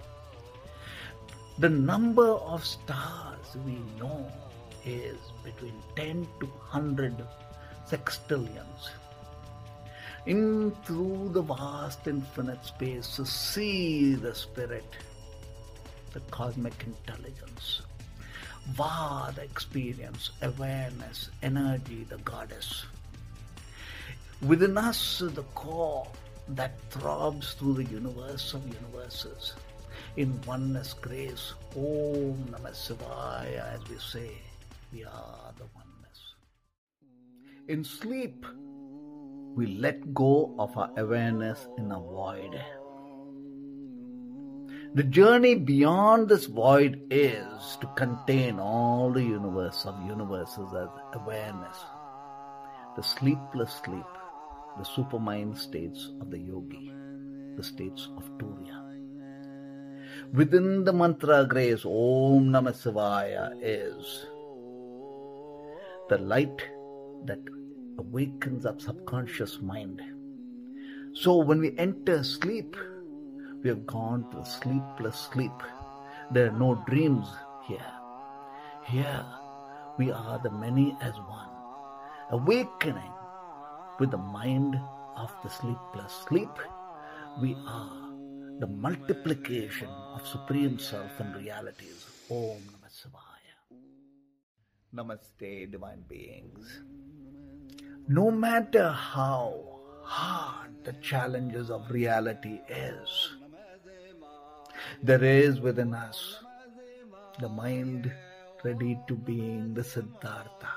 The number of stars we know is between 10 to 100 sextillions. In through the vast infinite space to see the spirit, the cosmic intelligence, Vada experience, awareness, energy, the goddess. Within us is the core that throbs through the universe of universes. In oneness grace, Om Namah Shivaya, as we say, we are the oneness. In sleep, we let go of our awareness in a void. The journey beyond this void is to contain all the universe of universes as awareness. The sleepless sleep, the supermind states of the yogi, the states of Turiya. Within the mantra grace, Om Namah Shivaya, is the light that awakens our subconscious mind. So when we enter sleep, we have gone to a sleepless sleep. There are no dreams here. Here we are the many as one, awakening with the mind of the sleepless sleep. We are the multiplication of Supreme Self and realities. Om Namah Shivaya. Namaste, divine beings. No matter how hard the challenges of reality is, there is within us the mind ready to being the Siddhartha,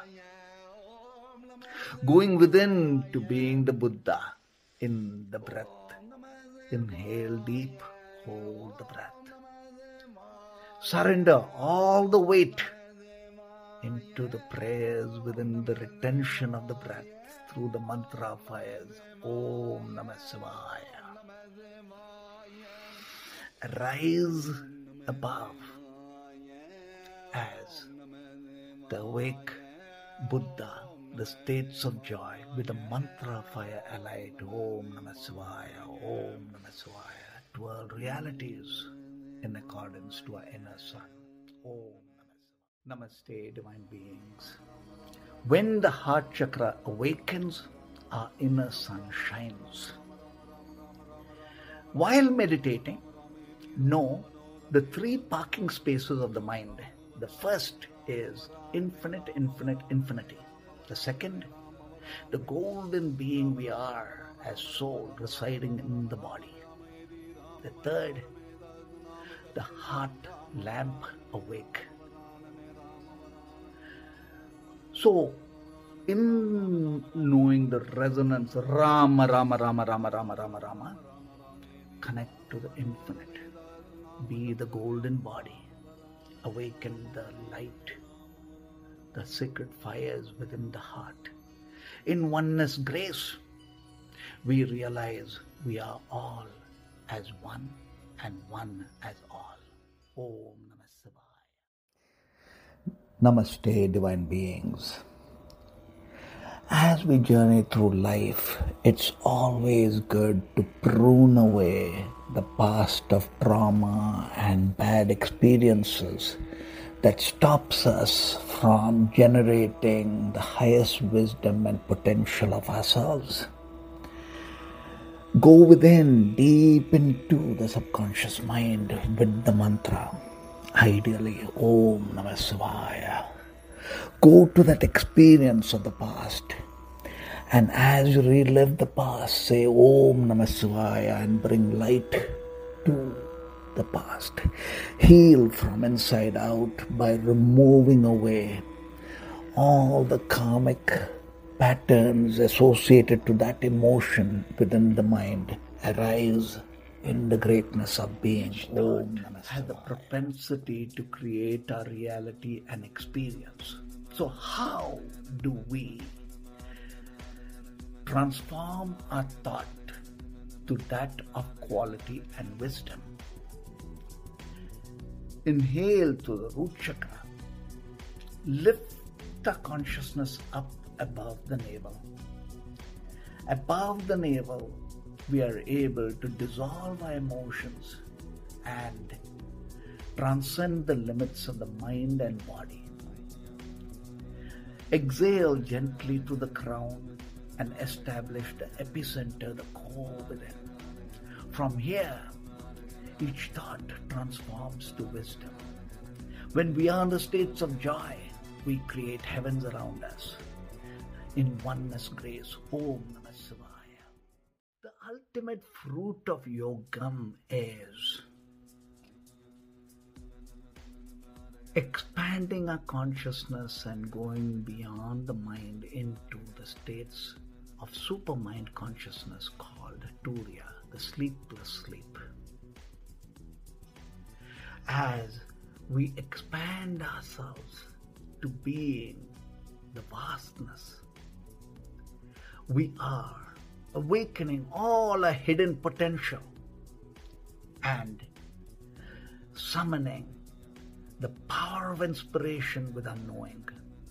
going within to being the Buddha in the breath. Inhale deep, hold the breath. Surrender all the weight into the prayers within the retention of the breath through the mantra fires. Om Namah Shivaya. Rise above as the awake Buddha, the states of joy, with the mantra fire allied. Om Namah Shivaya, Om Namah Shivaya, to all realities in accordance to our inner sun. Om Namah Shivaya. Namaste, divine beings. When the heart chakra awakens, our inner sun shines. While meditating, know the 3 parking spaces of the mind. The first is infinite, infinite, infinity. The second, the golden being we are as soul residing in the body. The third, the heart lamp awake. So, in knowing the resonance, Rama, Rama, Rama, Rama, Rama, Rama, Rama, connect to the infinite. Be the golden body. Awaken the light, the sacred fires within the heart. In oneness grace, we realize we are all as one and one as all. Om Namah Shivaya. Namaste, divine beings. As we journey through life, it's always good to prune away the past of trauma and bad experiences that stops us from generating the highest wisdom and potential of ourselves. Go within, deep into the subconscious mind with the mantra. Ideally, Om Namah Shivaya. Go to that experience of the past. And as you relive the past, say Om Namah Shivaya and bring light to the past. Heal from inside out by removing away all the karmic patterns associated to that emotion within the mind. Arise in the greatness of being. Om Namah Shivaya. Has the propensity to create our reality and experience. So how do we transform our thought to that of quality and wisdom? Inhale to the root chakra. Lift the consciousness up above the navel. Above the navel, we are able to dissolve our emotions and transcend the limits of the mind and body. Exhale gently to the crown and establish the epicenter, the core within. From here, each thought transforms to wisdom. When we are in the states of joy, we create heavens around us. In oneness grace, Om Namah Shivaya. The ultimate fruit of yogam is expanding our consciousness and going beyond the mind into the states of supermind consciousness called Turiya, the sleepless sleep. As we expand ourselves to being the vastness, we are awakening all our hidden potential and summoning the power of inspiration with our knowing.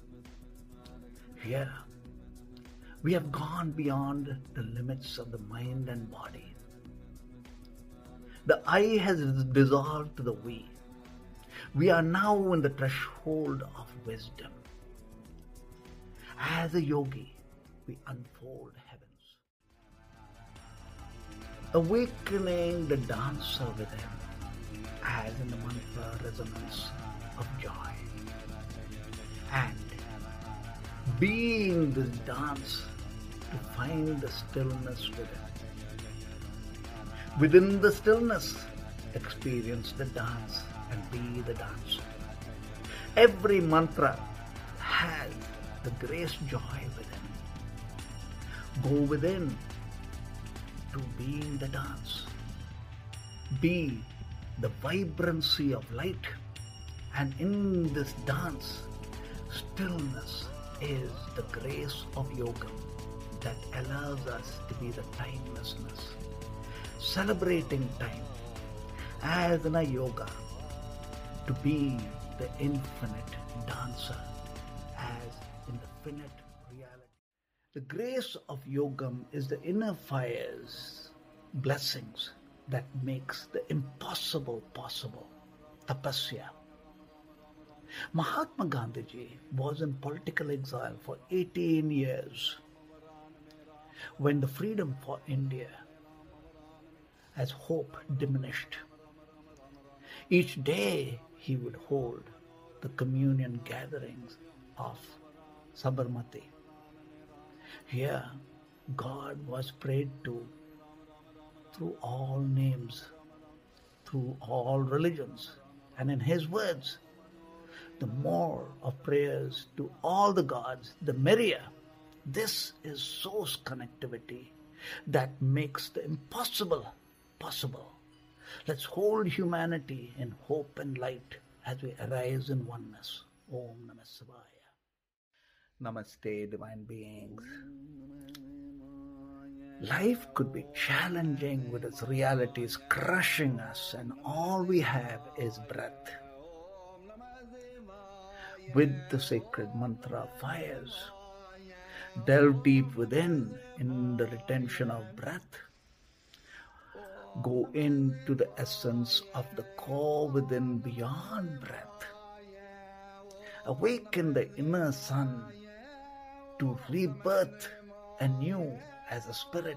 Here, we have gone beyond the limits of the mind and body. The I has dissolved to the we. We are now in the threshold of wisdom. As a yogi, we unfold heavens. Awakening the dancer within, as in the mantra resonance of joy. And being this dance to find the stillness within. Within the stillness, experience the dance and be the dancer. Every mantra has the grace joy within. Go within to being the dance. Be the vibrancy of light, and in this dance, stillness is the grace of yoga that allows us to be the timelessness, celebrating time as in a yoga, to be the infinite dancer as in the finite reality. The grace of yogam is the inner fire's blessings that makes the impossible possible, tapasya. Mahatma Gandhi was in political exile for 18 years. When the freedom for India as hope diminished, each day he would hold the communion gatherings of Sabarmati. Here, God was prayed to through all names, through all religions, and in his words, the more of prayers to all the gods, the merrier. This is source connectivity that makes the impossible possible. Let's hold humanity in hope and light as we arise in oneness. Om Namah Shivaya. Namaste, divine beings. Life could be challenging with its realities crushing us, and all we have is breath. With the sacred mantra fires, delve deep within in the retention of breath. Go into the essence of the core within beyond breath. Awaken the inner sun to rebirth anew as a spirit.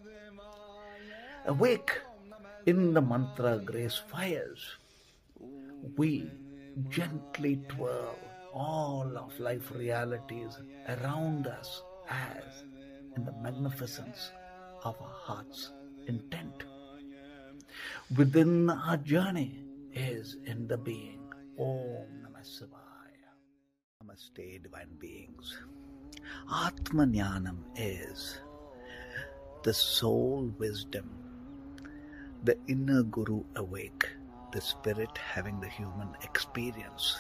Awake in the mantra grace fires. we gently twirl all of life realities around us as in the magnificence of our heart's intent. Within our journey is in the being. Om Namah Shivaya. Namaste, divine beings. Atmanyanam is the soul wisdom, the inner guru awake, the spirit having the human experience.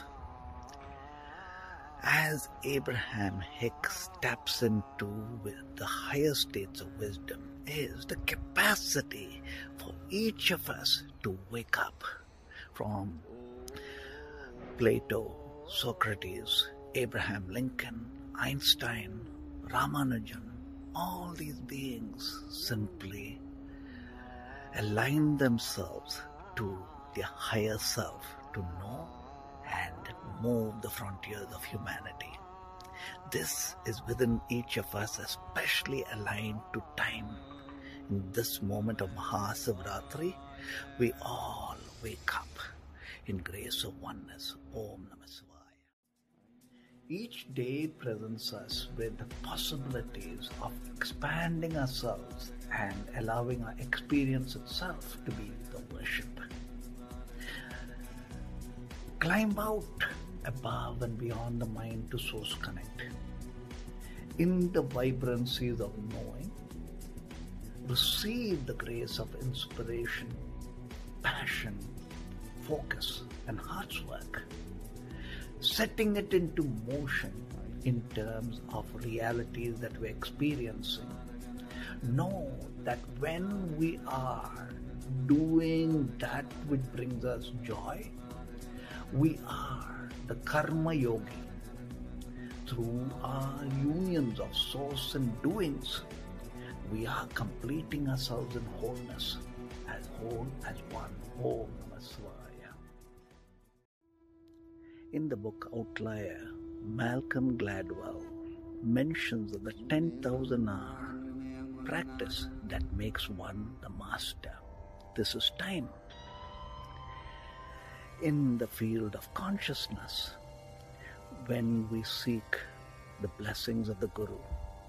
As Abraham Hicks taps into the higher states of wisdom is the capacity for each of us to wake up from Plato, Socrates, Abraham Lincoln, Einstein, Ramanujan. All these beings simply align themselves to their higher self to know and move the frontiers of humanity. This is within each of us, especially aligned to time. In this moment of Mahasivratri, we all wake up in grace of oneness. Om Namah Shivaya. Each day presents us with the possibilities of expanding ourselves and allowing our experience itself to be the worship. Climb out above and beyond the mind to source connect. In the vibrancies of knowing, receive the grace of inspiration, passion, focus, and heart's work, setting it into motion in terms of realities that we're experiencing. Know that when we are doing that which brings us joy, we are the karma yogi. Through our unions of source and doings, we are completing ourselves in wholeness, as whole as one. Om Namah Shivaya. In the book Outlier, Malcolm Gladwell mentions the 10,000 hour practice that makes one the master. This is time. In the field of consciousness, when we seek the blessings of the Guru,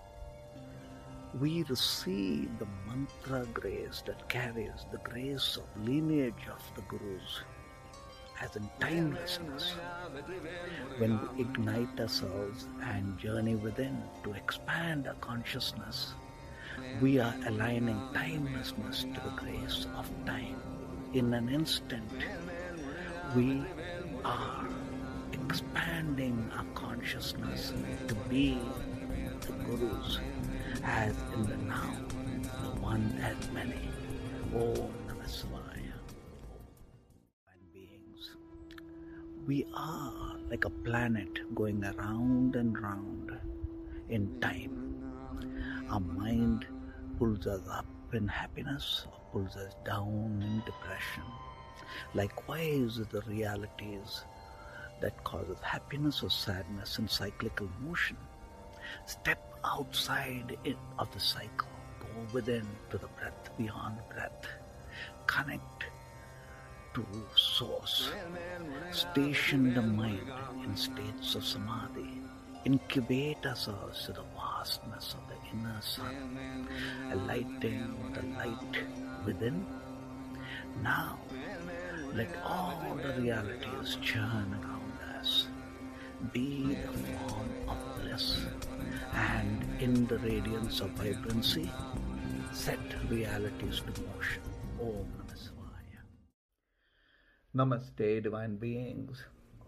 we receive the mantra grace that carries the grace of lineage of the Gurus, as in timelessness. When we ignite ourselves and journey within to expand our consciousness, we are aligning timelessness to the grace of time. In an instant, we are expanding our consciousness to be the Gurus, as in the now, the one as many. Om Namah Shivaya. Divine beings, we are like a planet going around and round in time. Our mind pulls us up in happiness or pulls us down in depression. Likewise, the realities that causes happiness or sadness in cyclical motion. Step outside of the cycle. Go within to the breath beyond breath. Connect to source. Station the mind in states of samadhi. Incubate ourselves to the vastness of the inner sun, alighting the light within. Now, let all the realities churn around us. Be the form of bliss, and in the radiance of vibrancy, set realities to motion. Om Namah Shivaya. Namaste, divine beings.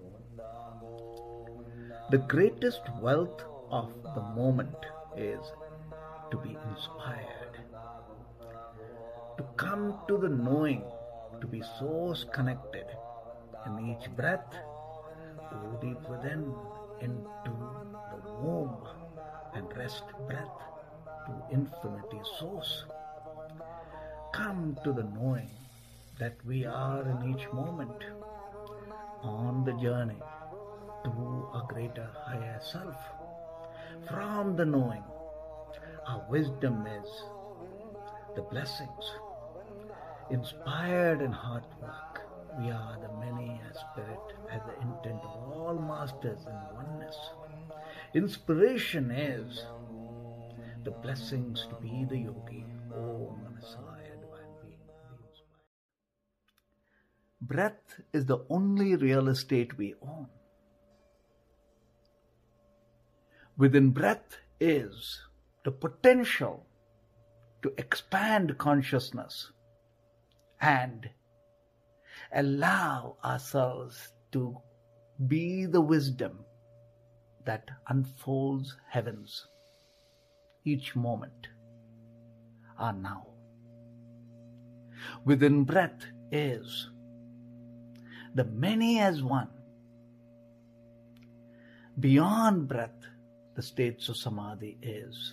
The greatest wealth of the moment is to be inspired, to come to the knowing, to be source connected in each breath. Go deep within into the womb and rest breath to infinity source. Come to the knowing that we are in each moment on the journey to a greater higher self. From the knowing, our wisdom is the blessings. Inspired in heart work, we are the many as masters in oneness. Inspiration is the blessings to be the yogi. Om Namah Shivaya, divine being. Breath is the only real estate we own. Within breath is the potential to expand consciousness and allow ourselves to be the wisdom that unfolds heavens. Each moment are now. Within breath is the many as one. Beyond breath, the states of samadhi is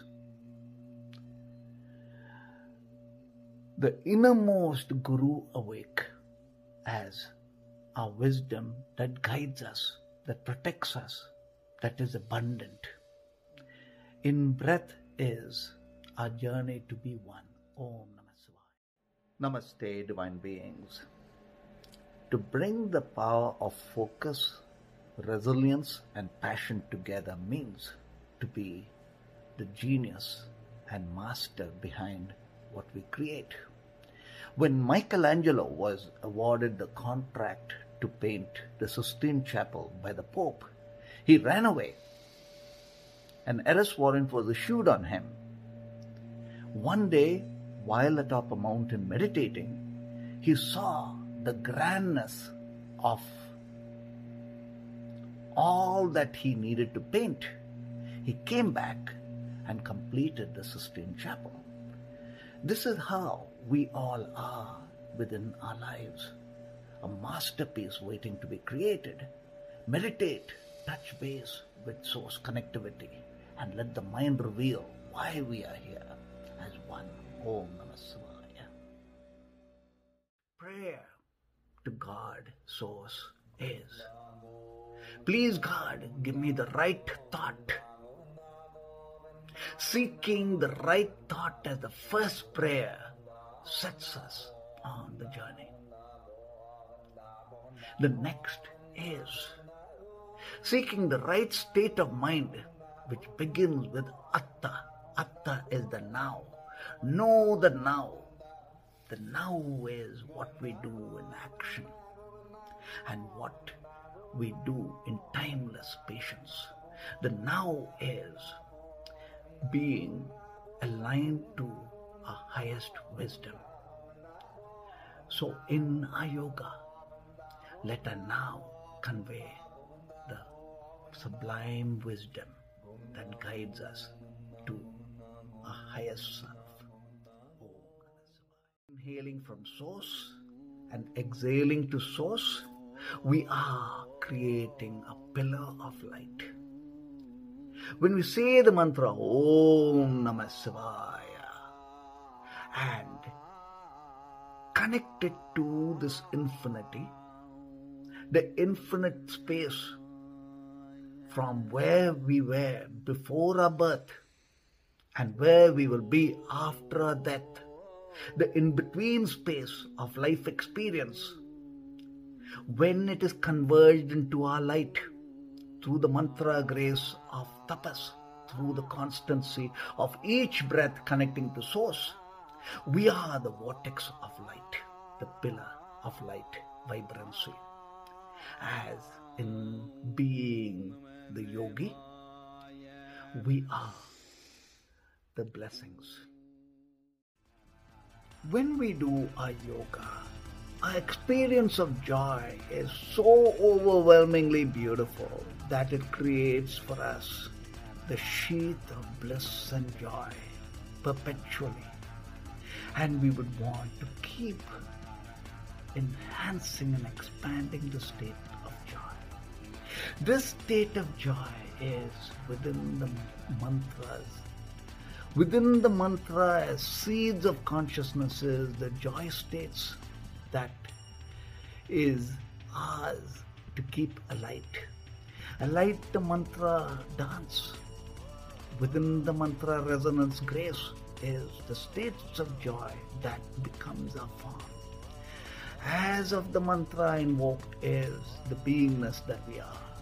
the innermost Guru awake as our wisdom that guides us, that protects us, that is abundant. In breath is our journey to be one. Om Namah Shivaya. Namaste, divine beings. To bring the power of focus, resilience and passion together means to be the genius and master behind what we create. When Michelangelo was awarded the contract to paint the Sistine Chapel by the Pope, he ran away. An arrest warrant was issued on him. One day, while atop a mountain meditating, he saw the grandness of all that he needed to paint. He came back and completed the Sistine Chapel. This is how we all are within our lives. A masterpiece waiting to be created. Meditate, touch base with source connectivity, and let the mind reveal why we are here as one. Om Namah Shivaya. Prayer to God, source, is, please God, give me the right thought. Seeking the right thought as the first prayer sets us on the journey. The next is seeking the right state of mind, which begins with Atta. Atta is the now. Know the now. The now is what we do in action and what we do in timeless patience. The now is being aligned to our highest wisdom. So in our yoga, let us now convey the sublime wisdom that guides us to our highest self. Inhaling from source and exhaling to source, we are creating a pillar of light. When we say the mantra Om Namah Shivaya and connect it to this infinity, the infinite space from where we were before our birth and where we will be after our death, the in-between space of life experience, when it is converged into our light through the mantra grace of tapas, through the constancy of each breath connecting to source, we are the vortex of light, the pillar of light vibrancy. As in being the yogi, we are the blessings. When we do our yoga, our experience of joy is so overwhelmingly beautiful that it creates for us the sheath of bliss and joy perpetually. And we would want to keep enhancing and expanding the state of joy. This state of joy is within the mantras. Within the mantra, as seeds of consciousnesses, the joy states that is ours to keep alight. Alight the mantra dance. Within the mantra resonance grace is the states of joy that becomes our form. As of the mantra invoked is the beingness that we are.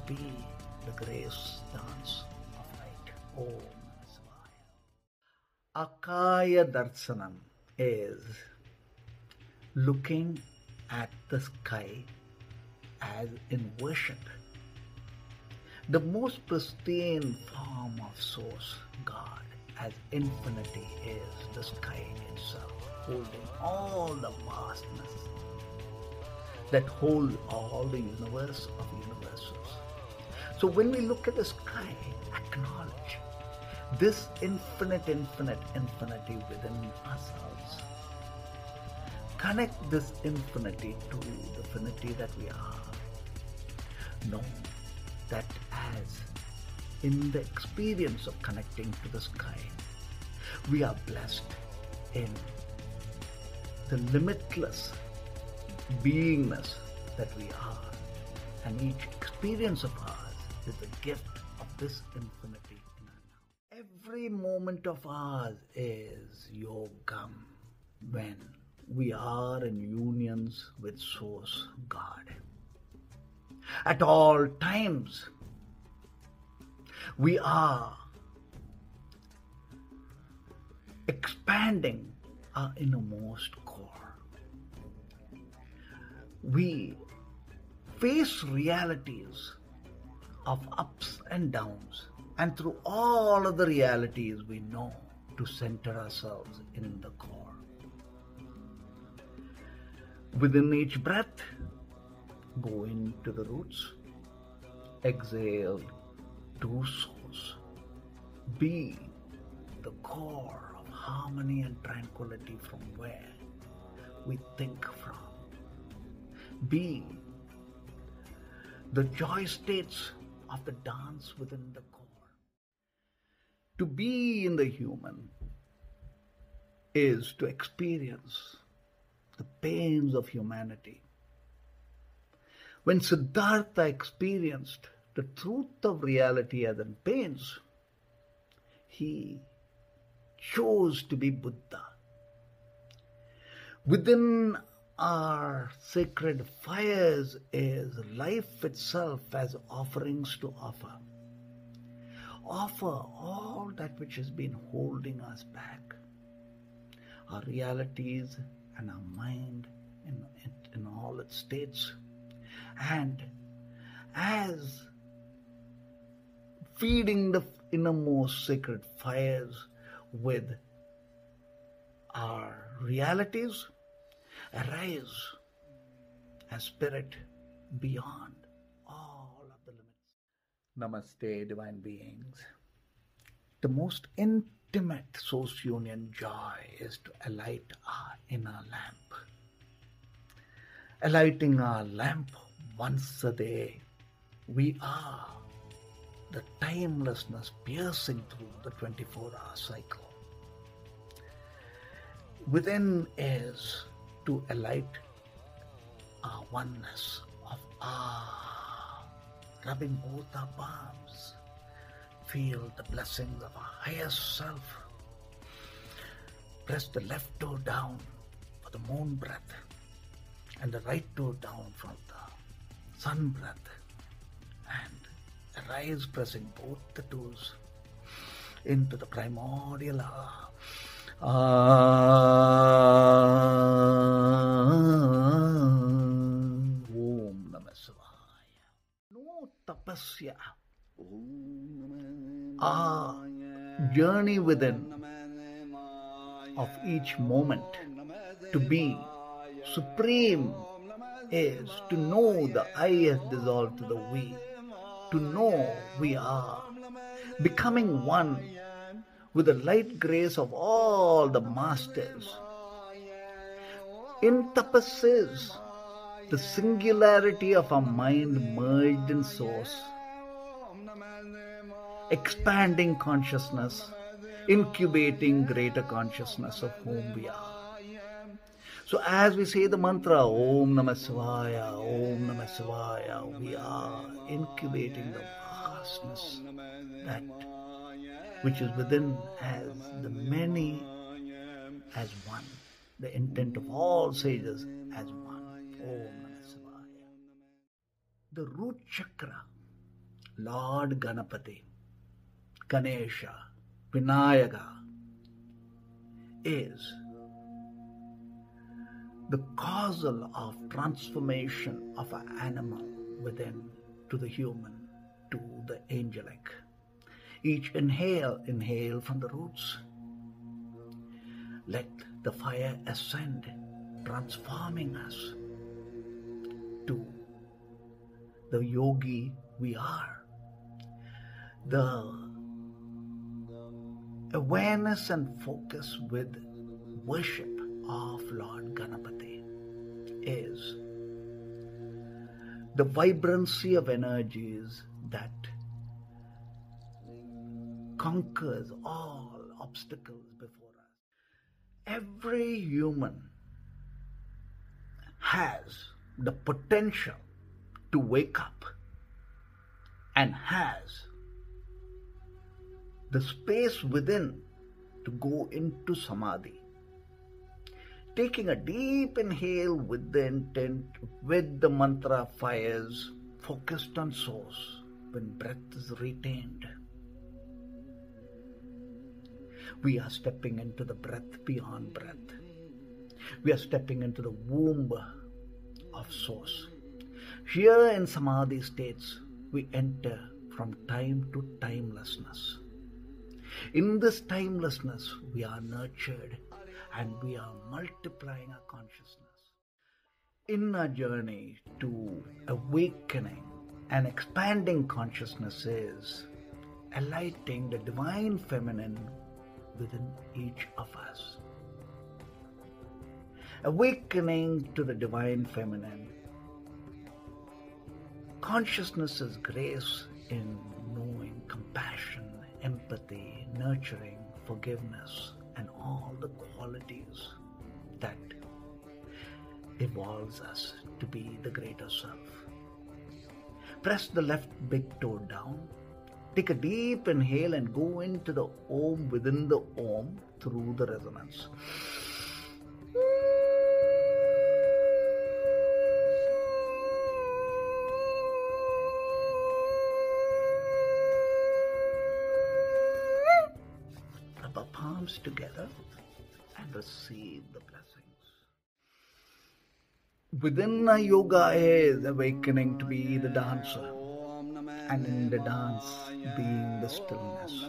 be the grace dance of light. Om Namah Shivaya. Akaya Darsanam is looking at the sky as in worship. The most pristine form of Source, God, as infinity is the sky itself, holding all the vastness that holds all the universe of universes. So when we look at the sky, acknowledge this infinity within ourselves. Connect this infinity to the finity that we are. Know that as in the experience of connecting to the sky, we are blessed in the limitless beingness that we are. And each experience of ours is a gift of this infinity in our now. Every moment of ours is yogam when we are in unions with Source God. At all times, we are expanding our innermost core. We face realities of ups and downs, and through all of the realities we know to center ourselves in the core. Within each breath, go into the roots, exhale to Source. Be the core of harmony and tranquility from where we think from. Be the joy states of the dance within the core. To be in the human is to experience the pains of humanity. When Siddhartha experienced the truth of reality as in pains, he chose to be Buddha. Within our sacred fires is life itself as offerings to offer. Offer all that which has been holding us back, our realities and our mind in all its states. And as feeding the innermost sacred fires with our realities, arise as spirit beyond all of the limits. Namaste, divine beings. The most intimate source union joy is to alight our inner lamp. Alighting our lamp once a day, we are the timelessness piercing through the 24-hour cycle. Within is to alight our oneness of rubbing both our palms. Feel the blessings of our highest self. Press the left toe down for the moon breath and the right toe down for the sun breath, and arise pressing both the toes into the primordial Om Namah Shivaya. No tapasya. Our journey within of each moment to be supreme is to know the I has dissolved to the we, to know we are becoming one with the light grace of all the masters. In tapas the singularity of our mind merged in Source, expanding consciousness, incubating greater consciousness of whom we are. So as we say the mantra, Om Namah Shivaya, Om Namah Shivaya, we are incubating the vastness that which is within as the many as one, the intent of all sages as one. Om Namah Shivaya. The root chakra Lord Ganapati, Ganesha, Vinayaka is the causal of transformation of an animal within to the human to the angelic. Each inhale from the roots. Let the fire ascend, transforming us to the yogi we are. The awareness and focus with worship of Lord Ganapati is the vibrancy of energies that conquers all obstacles before us. Every human has the potential to wake up and has the space within to go into samadhi. Taking a deep inhale with the intent, with the mantra fires focused on source, when breath is retained, we are stepping into the breath beyond breath. We are stepping into the womb of source. Here in samadhi states, we enter from time to timelessness. In this timelessness, we are nurtured and we are multiplying our consciousness. In our journey to awakening and expanding consciousness is alighting the divine feminine within each of us. Awakening to the divine feminine. Consciousness is grace in knowing compassion, empathy, nurturing, forgiveness, and all the qualities that evolves us to be the greater self. Press the left big toe down. Take a deep inhale and go into the Om within the Om through the resonance. Rub our palms together and receive the blessings. Within our yoga is awakening to be the dancer, and in the dance being the stillness.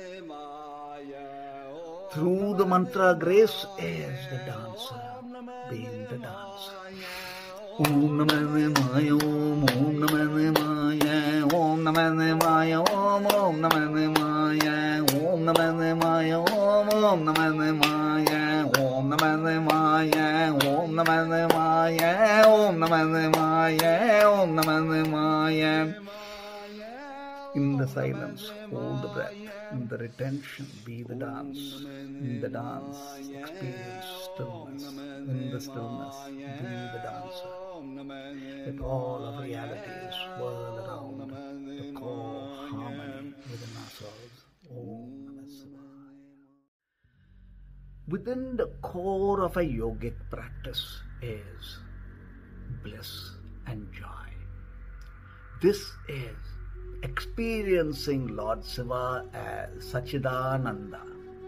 Through the mantra, grace is the dancer, being the dance. Om Namah Shivaya, Om Namah Shivaya, Om Namah Shivaya, Om Namah Shivaya, Om Namah Shivaya, Om Namah Shivaya, Om Namah Shivaya, Om Namah Shivaya, Om Namah Shivaya, Om Namah Shivaya. In the silence, hold the breath. In the retention, be the dance. In the dance, experience stillness. In the stillness, be the dancer. Let all of reality swirl around the core harmony within ourselves. Om Namah Shivaya. Within the core of a yogic practice is bliss and joy. This is experiencing Lord Shiva as Sachidananda,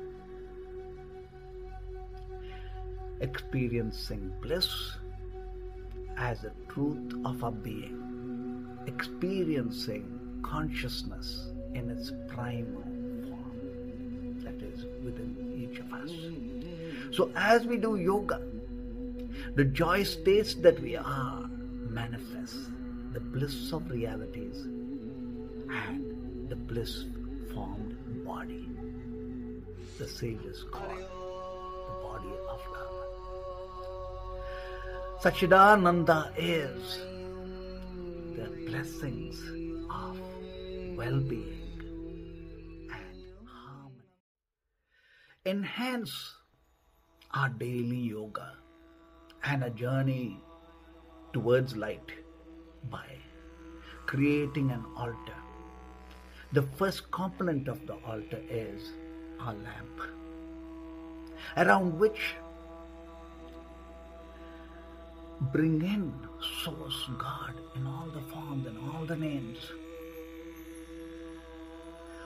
experiencing bliss as the truth of our being, experiencing consciousness in its primal form that is within each of us. So as we do yoga, the joy states that we are manifest the bliss of realities and the bliss-formed body. The sages call the body of love. Sachidananda is the blessings of well-being and harmony. Enhance our daily yoga and a journey towards light by creating an altar. The first component of the altar is our lamp, around which bring in Source God in all the forms and all the names.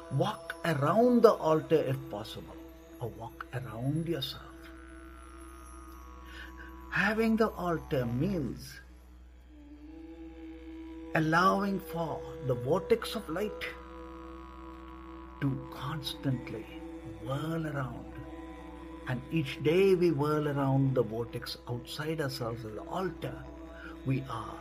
Walk around the altar if possible, or walk around yourself. Having the altar means allowing for the vortex of light to constantly whirl around. And each day we whirl around the vortex outside ourselves as the altar, we are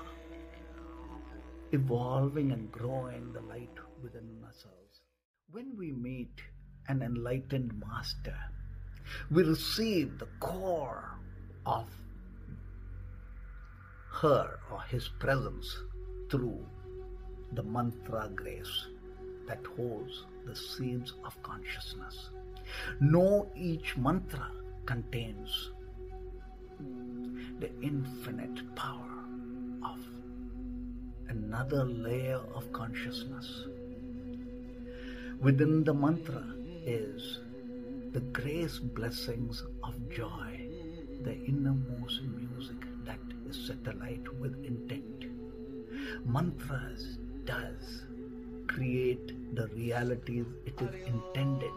evolving and growing the light within ourselves. When we meet an enlightened master, we receive the core of her or his presence through the mantra grace that holds the seeds of consciousness. Know each mantra contains the infinite power of another layer of consciousness. Within the mantra is the grace blessings of joy, the innermost music that is set alight with intent. Mantras does create the realities it is intended.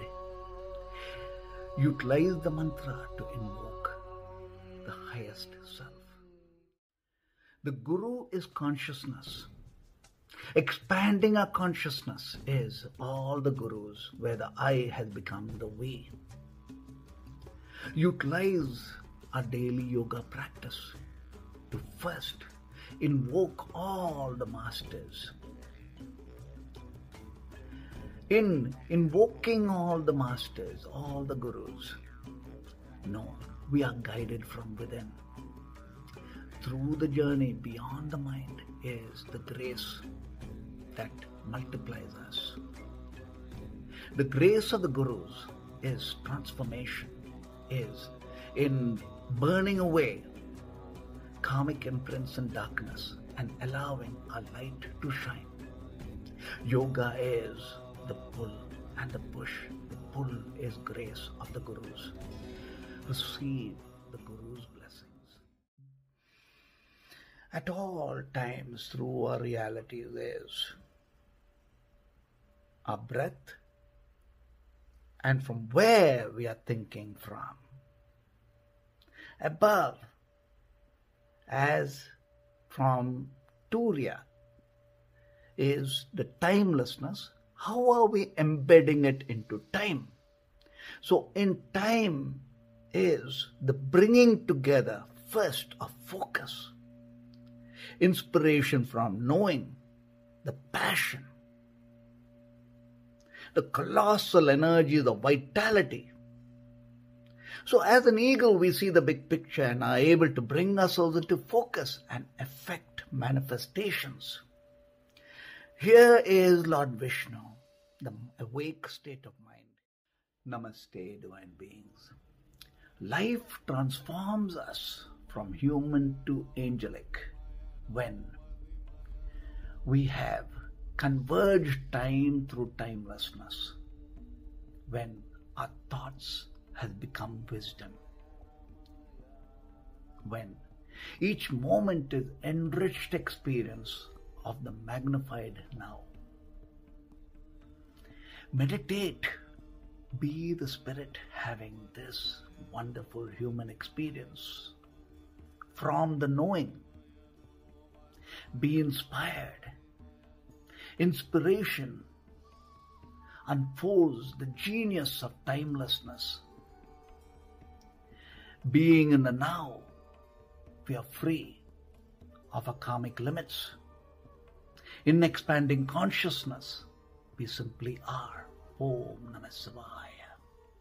Utilize the mantra to invoke the highest self. The Guru is consciousness. Expanding our consciousness is all the Gurus, where the I has become the we. Utilize our daily yoga practice to first invoke all the masters. In invoking all the masters, all the Gurus, no, we are guided from within. Through the journey beyond the mind is the grace that multiplies us. The grace of the Gurus is transformation, is in burning away karmic imprints and darkness and allowing our light to shine. Yoga is the pull and the push. The pull is grace of the Gurus. Receive the Guru's blessings. At all times through our realities is our breath and from where we are thinking from. Above, as from Turiya, is the timelessness. How are we embedding it into time? So in time is the bringing together first of focus, inspiration from knowing, the passion, the colossal energy, the vitality. So as an eagle, we see the big picture and are able to bring ourselves into focus and effect manifestations. Here is Lord Vishnu, the awake state of mind. Namaste, divine beings. Life transforms us from human to angelic when we have converged time through timelessness, when our thoughts has become wisdom, when each moment is enriched experience of the magnified now. Meditate, be the spirit having this wonderful human experience from the knowing. Be inspired. Inspiration unfolds the genius of timelessness. Being in the now, we are free of our karmic limits. In expanding consciousness, we simply are. Om Namah Shivaya.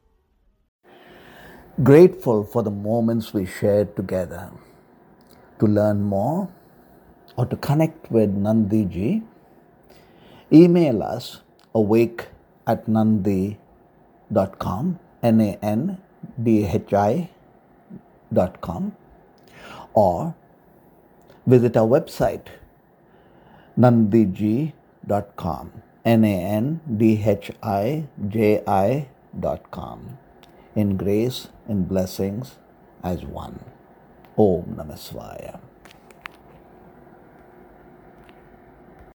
Grateful for the moments we shared together. To learn more or to connect with Nandiji, email us awake@nandhi.com, NANDHI.com, or visit our website nandhiji.com, NANDHIJI.com, in grace and blessings as one. Om Namah Shivaya.